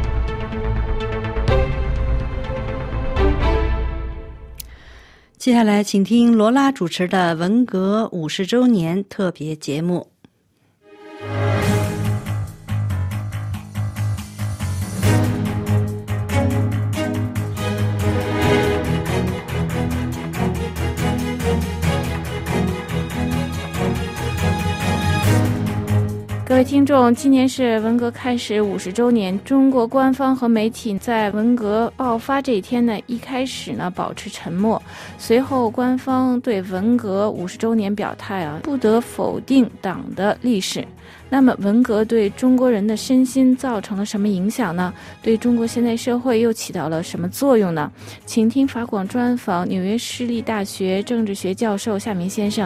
接下来请听罗拉主持的文革50周年特别节目。 各位听众，今年是文革开始50周年。中国官方和媒体在文革爆发这一天呢，一开始呢保持沉默，随后官方对文革50周年表态不得否定党的历史。那么文革对中国人的身心造成了什么影响呢？对中国现代社会又起到了什么作用呢？请听法广专访纽约市立大学政治学教授夏明先生。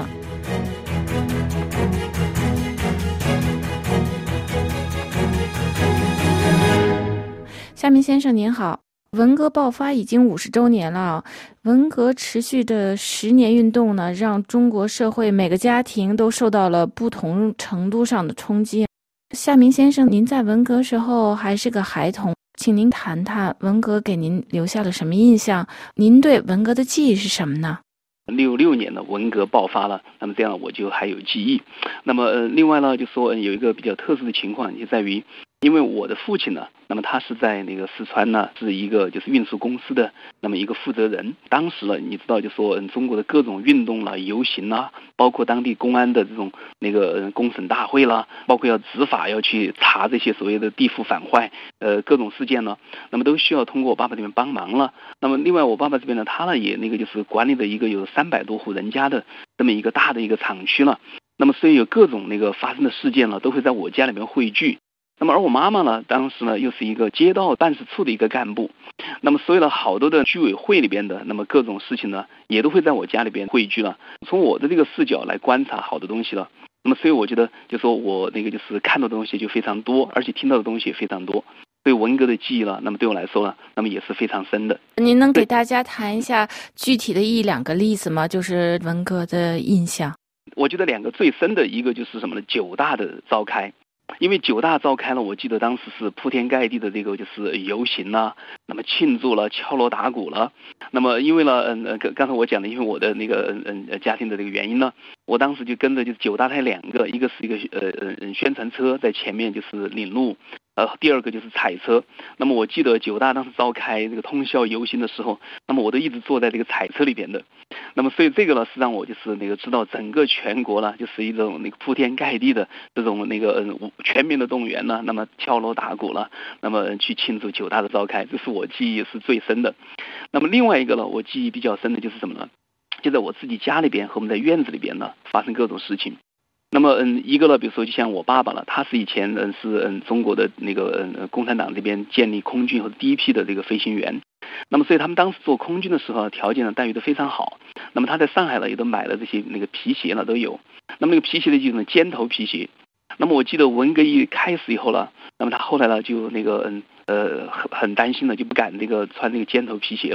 夏明先生您好，文革爆发已经50周年了，文革持续的10年运动呢，让中国社会每个家庭都受到了不同程度上的冲击。夏明先生，您在文革时候还是个孩童，请您谈谈文革给您留下了什么印象？您对文革的记忆是什么呢 ？66年的文革爆发了，那么这样我就还有记忆。那么另外呢，就说有一个比较特殊的情况，就在于因为我的父亲呢，那么他是在那个四川呢，是一个就是运输公司的那么一个负责人。当时呢，你知道就说中国的各种运动啦、游行啦，包括当地公安的这种那个公审大会啦，包括要执法要去查这些所谓的地富反坏各种事件呢，那么都需要通过我爸爸这边帮忙了。那么另外我爸爸这边呢，他呢也那个就是管理的一个有300多户人家的这么一个大的一个厂区了。那么所以有各种那个发生的事件呢，都会在我家里面汇聚。那么而我妈妈呢，当时呢又是一个街道办事处的一个干部，那么所以呢好多的居委会里边的那么各种事情呢，也都会在我家里边汇聚了。从我的这个视角来观察好的东西了，那么所以我觉得就说我那个就是看到的东西就非常多，而且听到的东西也非常多。对文革的记忆了，那么对我来说呢，那么也是非常深的。 您能给大家谈一下具体的1-2个例子吗？就是文革的印象。 我觉得2个最深的，一个就是什么呢？9大的召开。因为9大召开了，我记得当时是铺天盖地的这个就是游行啦，那么庆祝了，敲锣打鼓了。那么因为呢，刚才我讲的，因为我的那个家庭的这个原因呢，我当时就跟着就是9大台2个，一个是一个宣传车在前面就是领路。第2个就是彩车。那么我记得9大当时召开这个通宵游行的时候，那么我都一直坐在这个彩车里边的。那么所以这个呢是让我就是那个知道整个全国呢就是一种那个铺天盖地的这种那个全民的动员呢，那么敲锣打鼓了，那么去庆祝9大的召开，这是我记忆是最深的。那么另外一个呢，我记忆比较深的就是什么呢？就在我自己家里边和我们在院子里边呢发生各种事情。那么一个呢，比如说就像我爸爸了，他是以前是中国的那个共产党这边建立空军和第一批的这个飞行员。那么所以他们当时做空军的时候条件呢待遇都非常好。那么他在上海呢也都买了这些那个皮鞋呢都有。那么那个皮鞋的就是尖头皮鞋。那么我记得文革一开始以后了，那么他后来呢就那个很担心了，就不敢这个穿那个尖头皮鞋了。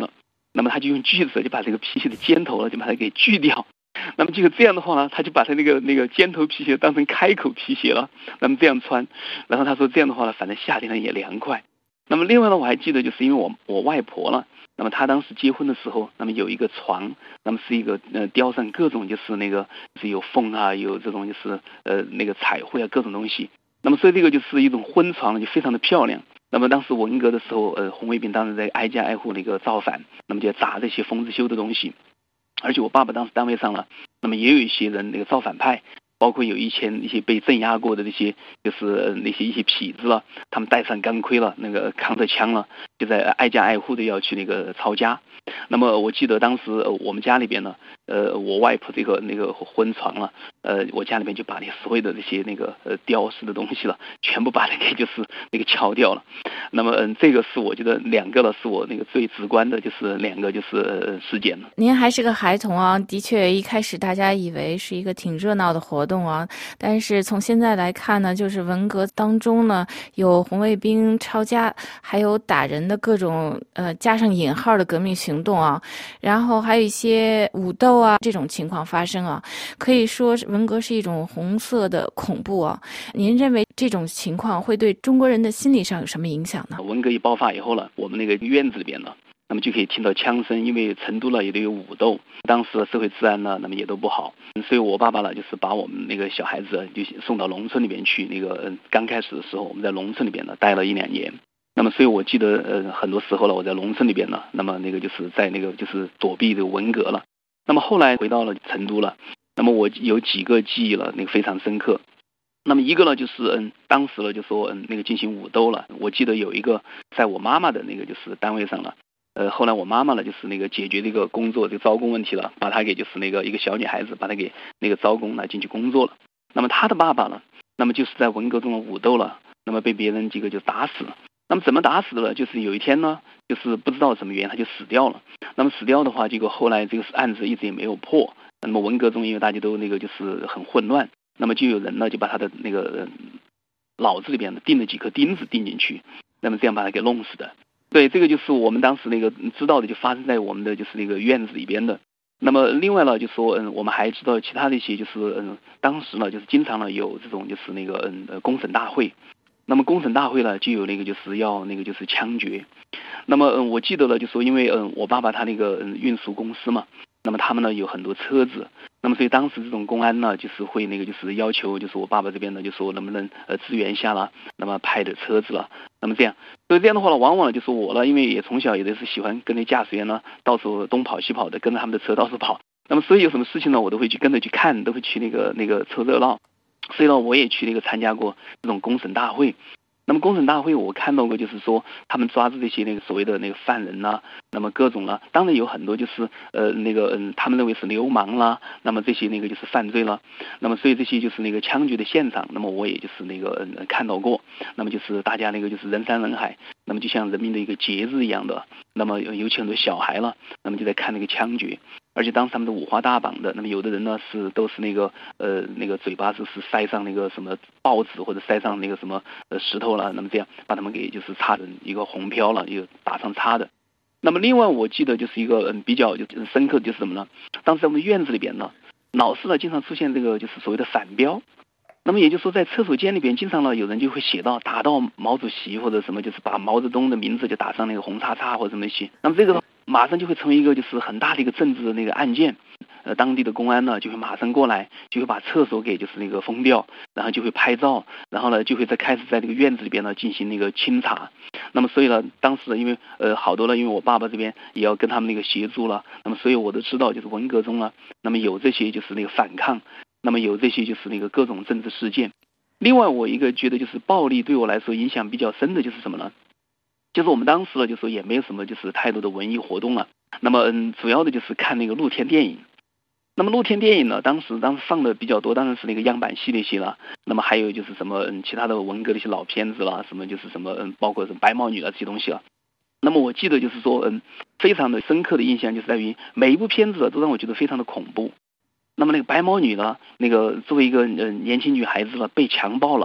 那么他就用锯子就把这个皮鞋的尖头就把它给锯掉。那么这样的话呢，他就把他那个尖头皮鞋当成开口皮鞋了，那么这样穿。然后他说这样的话呢，反正夏天呢也凉快。那么另外呢，我还记得就是因为我外婆了，那么她当时结婚的时候，那么有一个床，那么是一个雕上各种就是那个是有凤啊，有这种就是那个彩绘啊各种东西。那么所以这个就是一种婚床，就非常的漂亮。那么当时文革的时候，红卫兵当时在挨家挨户那个造反，那么就砸这些封子绣的东西。而且我爸爸当时单位上了，那么也有一些人那个造反派，包括有一些被镇压过的那些就是那些一些痞子了，他们带上钢盔了，那个扛着枪了，就在挨家挨户的要去那个抄家。那么我记得当时我们家里边呢，我外婆这个那个婚床了，我家里边就把你所有的这些那个雕饰的东西了，全部把它给就是那个敲掉了。那么这个是我觉得两个了，是我那个最直观的，就是两个就是事件了。 您还是个孩童啊，的确一开始大家以为是一个挺热闹的活动啊，但是从现在来看呢，就是文革当中呢，有红卫兵抄家，还有打人的各种加上引号的革命行动啊，然后还有一些武斗啊这种情况发生啊，可以说文革是一种红色的恐怖啊。您认为这种情况会对中国人的心理上有什么影响呢？ 文革一爆发以后了，我们那个院子里边呢，那么就可以听到枪声，因为成都呢也都有武斗，当时的社会治安呢，那么也都不好，所以我爸爸呢就是把我们那个小孩子就送到农村里边去。那个刚开始的时候，我们在农村里边呢待了1-2年。那么所以我记得很多时候了，我在农村里边呢，那么那个就是在那个就是躲避这个文革了。那么后来回到了成都了，那么我有几个记忆了，那个非常深刻。那么一个呢就是当时了就说那个进行武斗了。我记得有一个在我妈妈的那个就是单位上了，后来我妈妈呢就是那个解决这个工作这个招工问题了，把她给就是那个一个小女孩子把她给那个招工了进去工作了。那么她的爸爸呢，那么就是在文革中的武斗了，那么被别人几个就打死了。那么怎么打死的了？就是有一天呢，就是不知道什么原因他就死掉了。那么死掉的话，结果后来这个案子一直也没有破。那么文革中因为大家都那个就是很混乱，那么就有人呢就把他的那个脑子里边呢钉了几颗钉子钉进去，那么这样把他给弄死的。对，这个就是我们当时那个知道的，就发生在我们的就是那个院子里边的。那么另外呢，就说我们还知道其他的一些，就是当时呢就是经常呢有这种就是那个公审大会。那么公审大会呢，就有那个就是要那个就是枪决。那么我记得了，就说因为我爸爸他那个运输公司嘛，那么他们呢有很多车子，那么所以当时这种公安呢就是会那个就是要求就是我爸爸这边呢就说能不能支援一下了，那么派的车子了，那么这样，所以这样的话呢，往往就是我呢，因为也从小也都是喜欢跟那驾驶员呢到处东跑西跑的，跟着他们的车到处跑。那么所以有什么事情呢，我都会去跟着去看，都会去那个凑热闹。所以呢，我也去那个参加过这种公审大会。那么公审大会我看到过，就是说他们抓住这些那个所谓的那个犯人啦，那么各种啦，当然有很多就是他们认为是流氓啦，那么这些那个就是犯罪了。那么所以这些就是那个枪决的现场，那么我也就是那个看到过。那么就是大家那个就是人山人海，那么就像人民的一个节日一样的。那么尤其很多小孩了，那么就在看那个枪决。而且当时他们的五花大绑的，那么有的人呢都是那个嘴巴是塞上那个什么报纸或者塞上那个什么石头了，那么这样把他们给就是插成一个红标了，一个打上叉的。那么另外我记得就是一个比较就是深刻的就是什么呢？当时在我们院子里边呢，老是呢经常出现这个就是所谓的反标。那么也就是说，在厕所间里边，经常呢有人就会写到打到毛主席或者什么，就是把毛泽东的名字就打上那个红叉叉或者什么些。那么这个马上就会成为一个就是很大的一个政治的那个案件。当地的公安呢就会马上过来，就会把厕所给就是那个封掉，然后就会拍照，然后呢就会开始在这个院子里边呢进行那个清查。那么所以呢，当时因为好多了，因为我爸爸这边也要跟他们那个协助了，那么所以我都知道就是文革中呢，那么有这些就是那个反抗。那么有这些就是那个各种政治事件。另外我一个觉得就是暴力对我来说影响比较深的就是什么呢？就是我们当时呢就说也没有什么就是太多的文艺活动了。那么主要的就是看那个露天电影。那么露天电影呢，当时放的比较多，当然是那个样板戏那些了。那么还有就是什么其他的文革的一些老片子啦，什么就是什么包括什么白毛女啊这些东西了。那么我记得就是说非常的深刻的印象就是在于每一部片子都让我觉得非常的恐怖。那么那个白毛女呢，那个作为一个年轻女孩子了被强暴了，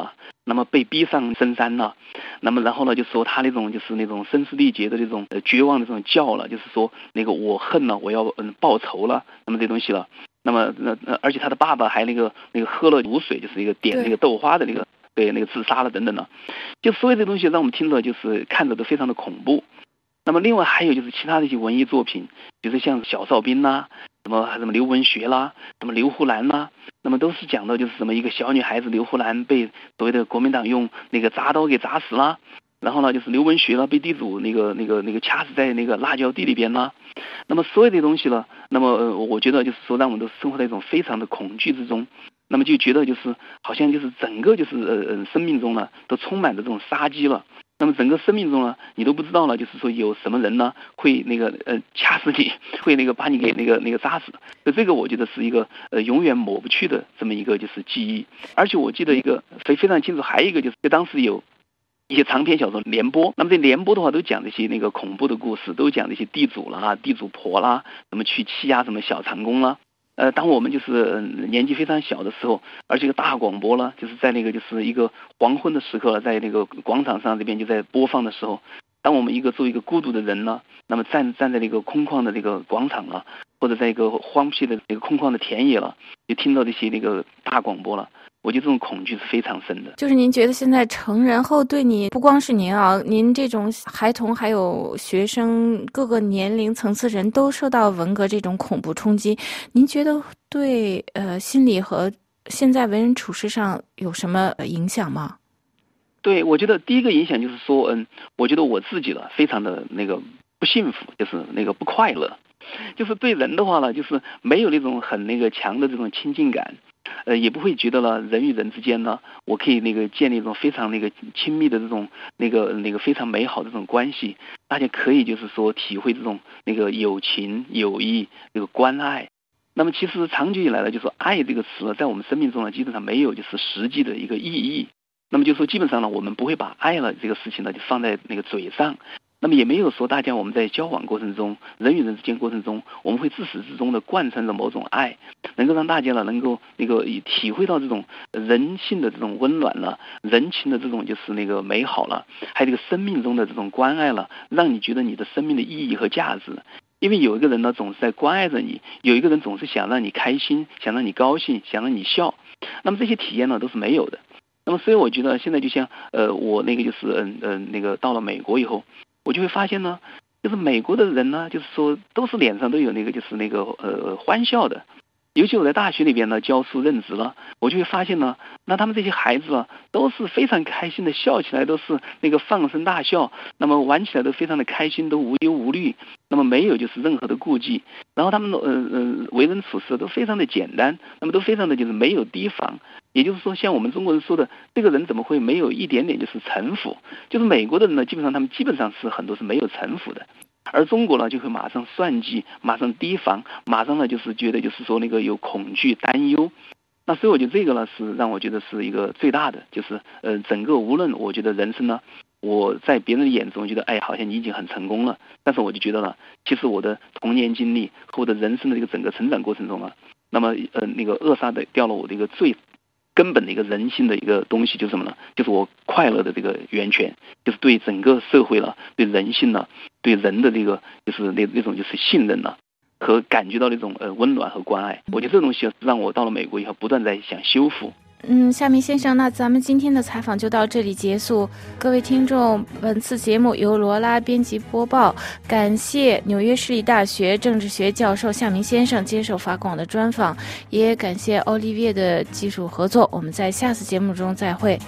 那么被逼上深山了，那么然后呢就说他那种就是那种声嘶力竭的那种绝望的这种叫了，就是说那个我恨了，我要报仇了，那么这东西了。那么而且他的爸爸还那个喝了卤水，就是一个点那个豆花的那个对那个自杀了等等的，就所有这东西让我们听着就是看着都非常的恐怖。那么另外还有就是其他的一些文艺作品，比如像小哨兵啦，什么刘文学啦，什么刘胡兰啦，那么都是讲的就是什么一个小女孩子刘胡兰被所谓的国民党用那个铡刀给铡死了，然后呢就是刘文学了被地主那个掐死在那个辣椒地里边啦。那么所有的东西了，那么我觉得就是说让我们都生活在一种非常的恐惧之中，那么就觉得就是好像就是整个就是生命中呢都充满着这种杀机了。那么整个生命中呢，你都不知道了，就是说有什么人呢会那个掐死你，会那个把你给那个扎死。所以这个我觉得是一个永远抹不去的这么一个就是记忆。而且我记得一个非常清楚，还有一个就是当时有一些长篇小说联播，那么这联播的话都讲这些那个恐怖的故事，都讲这些地主啦、地主婆啦，什么去欺压什么小长工啦。当我们就是年纪非常小的时候，而且大广播了，就是在那个就是一个黄昏的时刻了，在那个广场上这边就在播放的时候，当我们作为一个孤独的人呢，那么站在那个空旷的那个广场了，或者在一个荒僻的那个空旷的田野了，就听到这些那个大广播了。我觉得这种恐惧是非常深的。 就是您觉得现在成人后对你，不光是您啊，您这种孩童还有学生各个年龄层次人都受到文革这种恐怖冲击，您觉得对心理和现在为人处事上有什么影响吗？ 对，我觉得第一个影响就是说，我觉得我自己了非常的那个不幸福，就是那个不快乐，就是对人的话呢，就是没有那种很那个强的这种亲近感。也不会觉得了人与人之间呢，我可以那个建立一种非常那个亲密的这种那个非常美好的这种关系，大家可以就是说体会这种那个友情、友谊、那个关爱。那么其实长久以来呢，就说爱这个词呢，在我们生命中呢，基本上没有就是实际的一个意义。那么就说基本上呢，我们不会把爱了这个事情呢就放在那个嘴上。那么也没有说大家我们在交往过程中，人与人之间过程中，我们会自始至终的贯穿着某种爱，能够让大家呢能够那个体会到这种人性的这种温暖了，人情的这种就是那个美好了，还有这个生命中的这种关爱了，让你觉得你的生命的意义和价值。因为有一个人呢总是在关爱着你，有一个人总是想让你开心，想让你高兴，想让你笑，那么这些体验呢都是没有的。那么所以我觉得现在就像我那个就是那个到了美国以后，我就会发现呢，就是美国的人呢，就是说都是脸上都有那个就是那个欢笑的。尤其我在大学里边呢教书任职了，我就会发现呢，那他们这些孩子啊都是非常开心的，笑起来都是那个放声大笑，那么玩起来都非常的开心，都无忧无虑，那么没有就是任何的顾忌，然后他们为人处事都非常的简单，那么都非常的就是没有提防。也就是说，像我们中国人说的，这个人怎么会没有一点点就是城府？就是美国的人呢，基本上他们基本上是很多是没有城府的，而中国呢就会马上算计，马上提防，马上呢就是觉得就是说那个有恐惧、担忧。那所以我觉得这个呢是让我觉得是一个最大的，就是整个无论我觉得人生呢，我在别人的眼中觉得好像你已经很成功了，但是我就觉得呢，其实我的童年经历和我的人生的这个整个成长过程中呢，那么那个扼杀掉了我的一个最根本的一个人性的一个东西，就是什么呢？就是我快乐的这个源泉，就是对整个社会了，对人性了，对人的这个就是那种就是信任了，和感觉到那种温暖和关爱。我觉得这东西让我到了美国以后不断在想修复。 夏明先生，那咱们今天的采访就到这里结束。各位听众，本次节目由罗拉编辑播报，感谢纽约市立大学政治学教授夏明先生接受法广的专访，也感谢奥利维的技术合作。我们在下次节目中再会。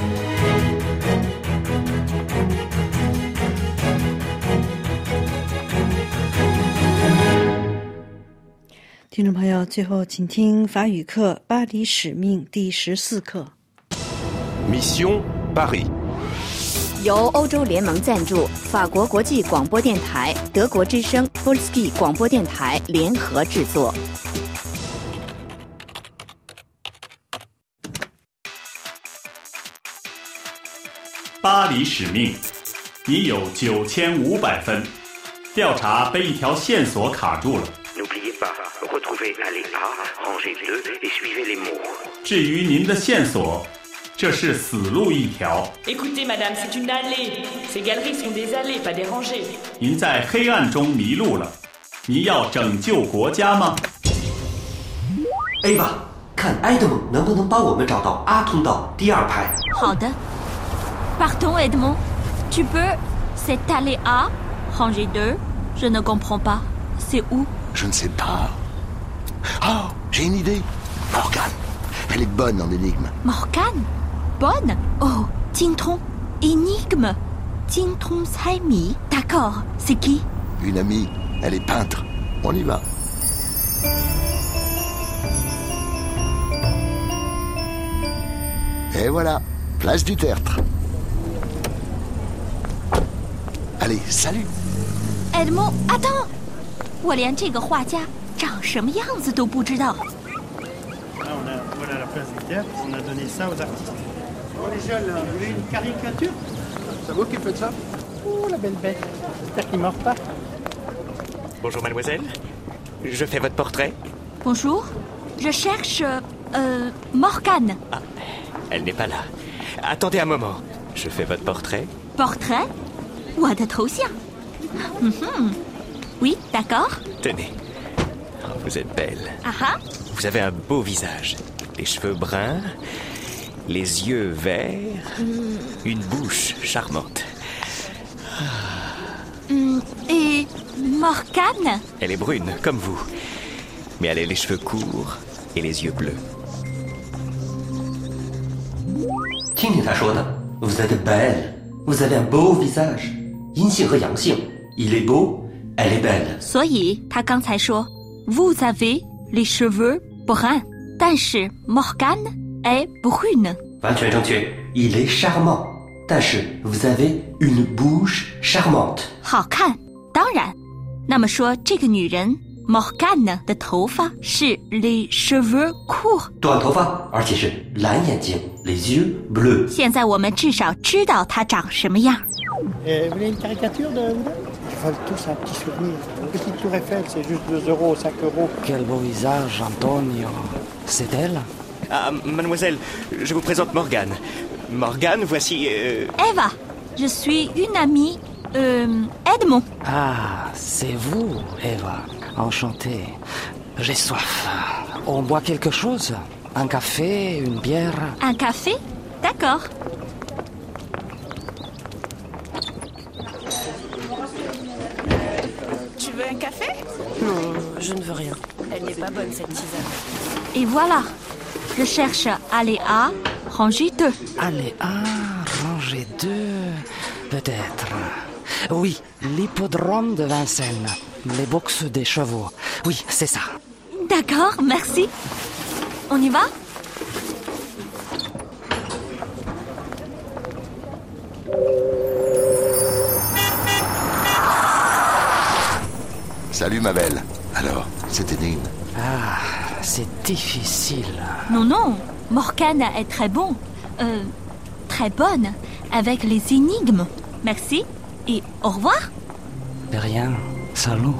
听众朋友，最后请听法语课《巴黎使命》第14课。 Mission Paris。 由欧洲联盟赞助，法国国际广播电台、德国之声 Polski 广播电台联合制作。 巴黎使命，你有9500分，调查被一条线索卡住了。至于您的线索， 这是死路一条。 Écoutez, madame, c'est une allée. Ces galeries sont des allées, pas des rangées. 您在黑暗中迷路了，您要拯救国家吗 ？Ava， 看埃德蒙能不能帮我们找到阿通道第2排。 好的。Pardon, Edmond. Tu peux cette allée A, rangée 2. Je ne comprends pas. C'est où? Je ne sais pas. Oh, j'ai une idée. Morgane. Elle est bonne en énigme. Morgane? Bonne? Oh, 精通 énigme. 精通猜谜. D'accord. C'est qui? Une amie. Elle est peintre. On y va. Et voilà. Place du Tertre. Allez, salut. Edmond, attends. 我连这个画家长什么样子都不知道。 Voilà la place du Tertre, on a donné ça aux artistes. Bon les jeunes, vous voulez une caricature? C'est vous qui faites ça? Oh la belle bête, j'espère qu'il ne mord pas. Bonjour mademoiselle, je fais votre portrait. Bonjour, je cherche Morgane. Ah, elle n'est pas là. Attendez un moment, je fais votre portrait. Portrait? 我的头像。Oui, d'accord. Tenez, vous êtes belle. Ah ah. Vous avez un beau visage. Les cheveux bruns, les yeux verts, une bouche charmante. Et Morgane? Elle est brune, comme vous. Mais elle a les cheveux courts et les yeux bleus. 听听他说的 Vous êtes belle. Vous avez un beau visage. 阴性和阳性 Il est beau, elle est belle. 所以他刚才说 Vous avez les cheveux bruns. 但是 Morgane est brune. 完全正确 Il est charmant. 但是 Vous avez une bouche charmante. 好看，当然。那么说这个女人 Morgane 的头发是 les cheveux courts. 短头发，而且是蓝眼睛 Les yeux bleus. 现在我们至少知道她长什么样。 Vous voulez une caricature de Houda? Ils veulent tous un petit souvenir. Une petite tour Eiffel, c'est juste 2 euros, 5 euros. Quel beau visage, Antonio. C'est elle? Ah, mademoiselle, je vous présente Morgane. Morgane, voici... Eva, je suis une amie... Edmond. Ah, c'est vous, Eva. Enchanté. J'ai soif. On boit quelque chose? Un café, une bière? Un café? D'accord. Tu veux un café? Non, je ne veux rien. Elle n'est pas bonne cette tisane. Et voilà. Je cherche allée A, rangée 2. Allée A, rangée 2. Peut-être. Oui, l'hippodrome de Vincennes. Les boxes des chevaux. Oui, c'est ça. D'accord, merci. On y va? Salut ma belle. Alors, cette énigme? Ah, c'est difficile. Non, non. Morgane est très bon. Très bonne avec les énigmes. Merci et au revoir. De rien. Salut.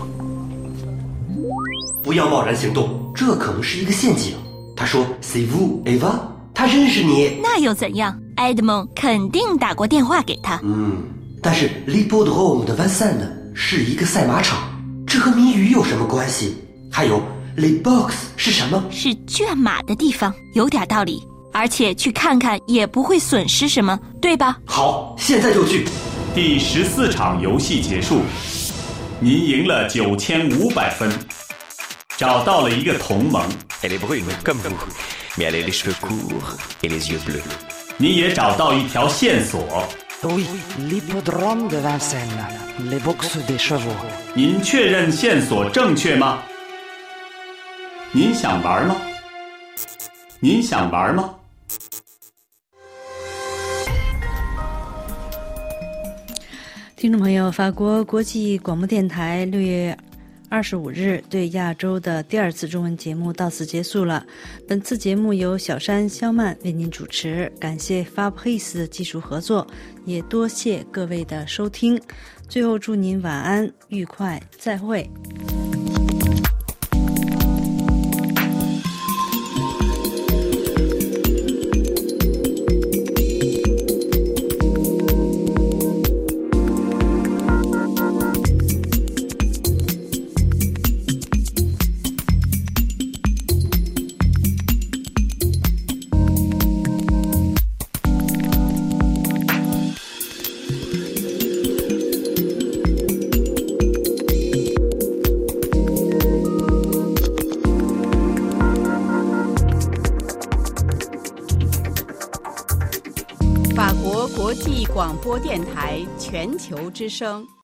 不要贸然行动，这可能是一个陷阱。他说 C'est vous, Eva? 他认识你。 那又怎样 ？Edmond 肯定打过电话给他。 但是 l'hippodrome de Vincennes 是一个赛马场，这和谜语有什么关系？还有 les box 是什么？ 是圈马的地方，有点道理。而且去看看也不会损失什么，对吧？ 好，现在就去。 第14场游戏结束，您赢了9500分，找到了一个同盟。 Elle est brune, comme vous, mais elle a les cheveux courts et les yeux bleus. 你也找到一条线索。 Oui, l'hippodrome de Vincennes, les boxes des chevaux. 您确认线索正确吗？您想玩吗？您想玩吗？ 听众朋友，法国国际广播电台6月25日对亚洲的第2次中文节目到此结束了。本次节目由小山肖曼为您主持，感谢 Fabrice 技术合作，也多谢各位的收听。最后祝您晚安，愉快，再会。 广播电台全球之声。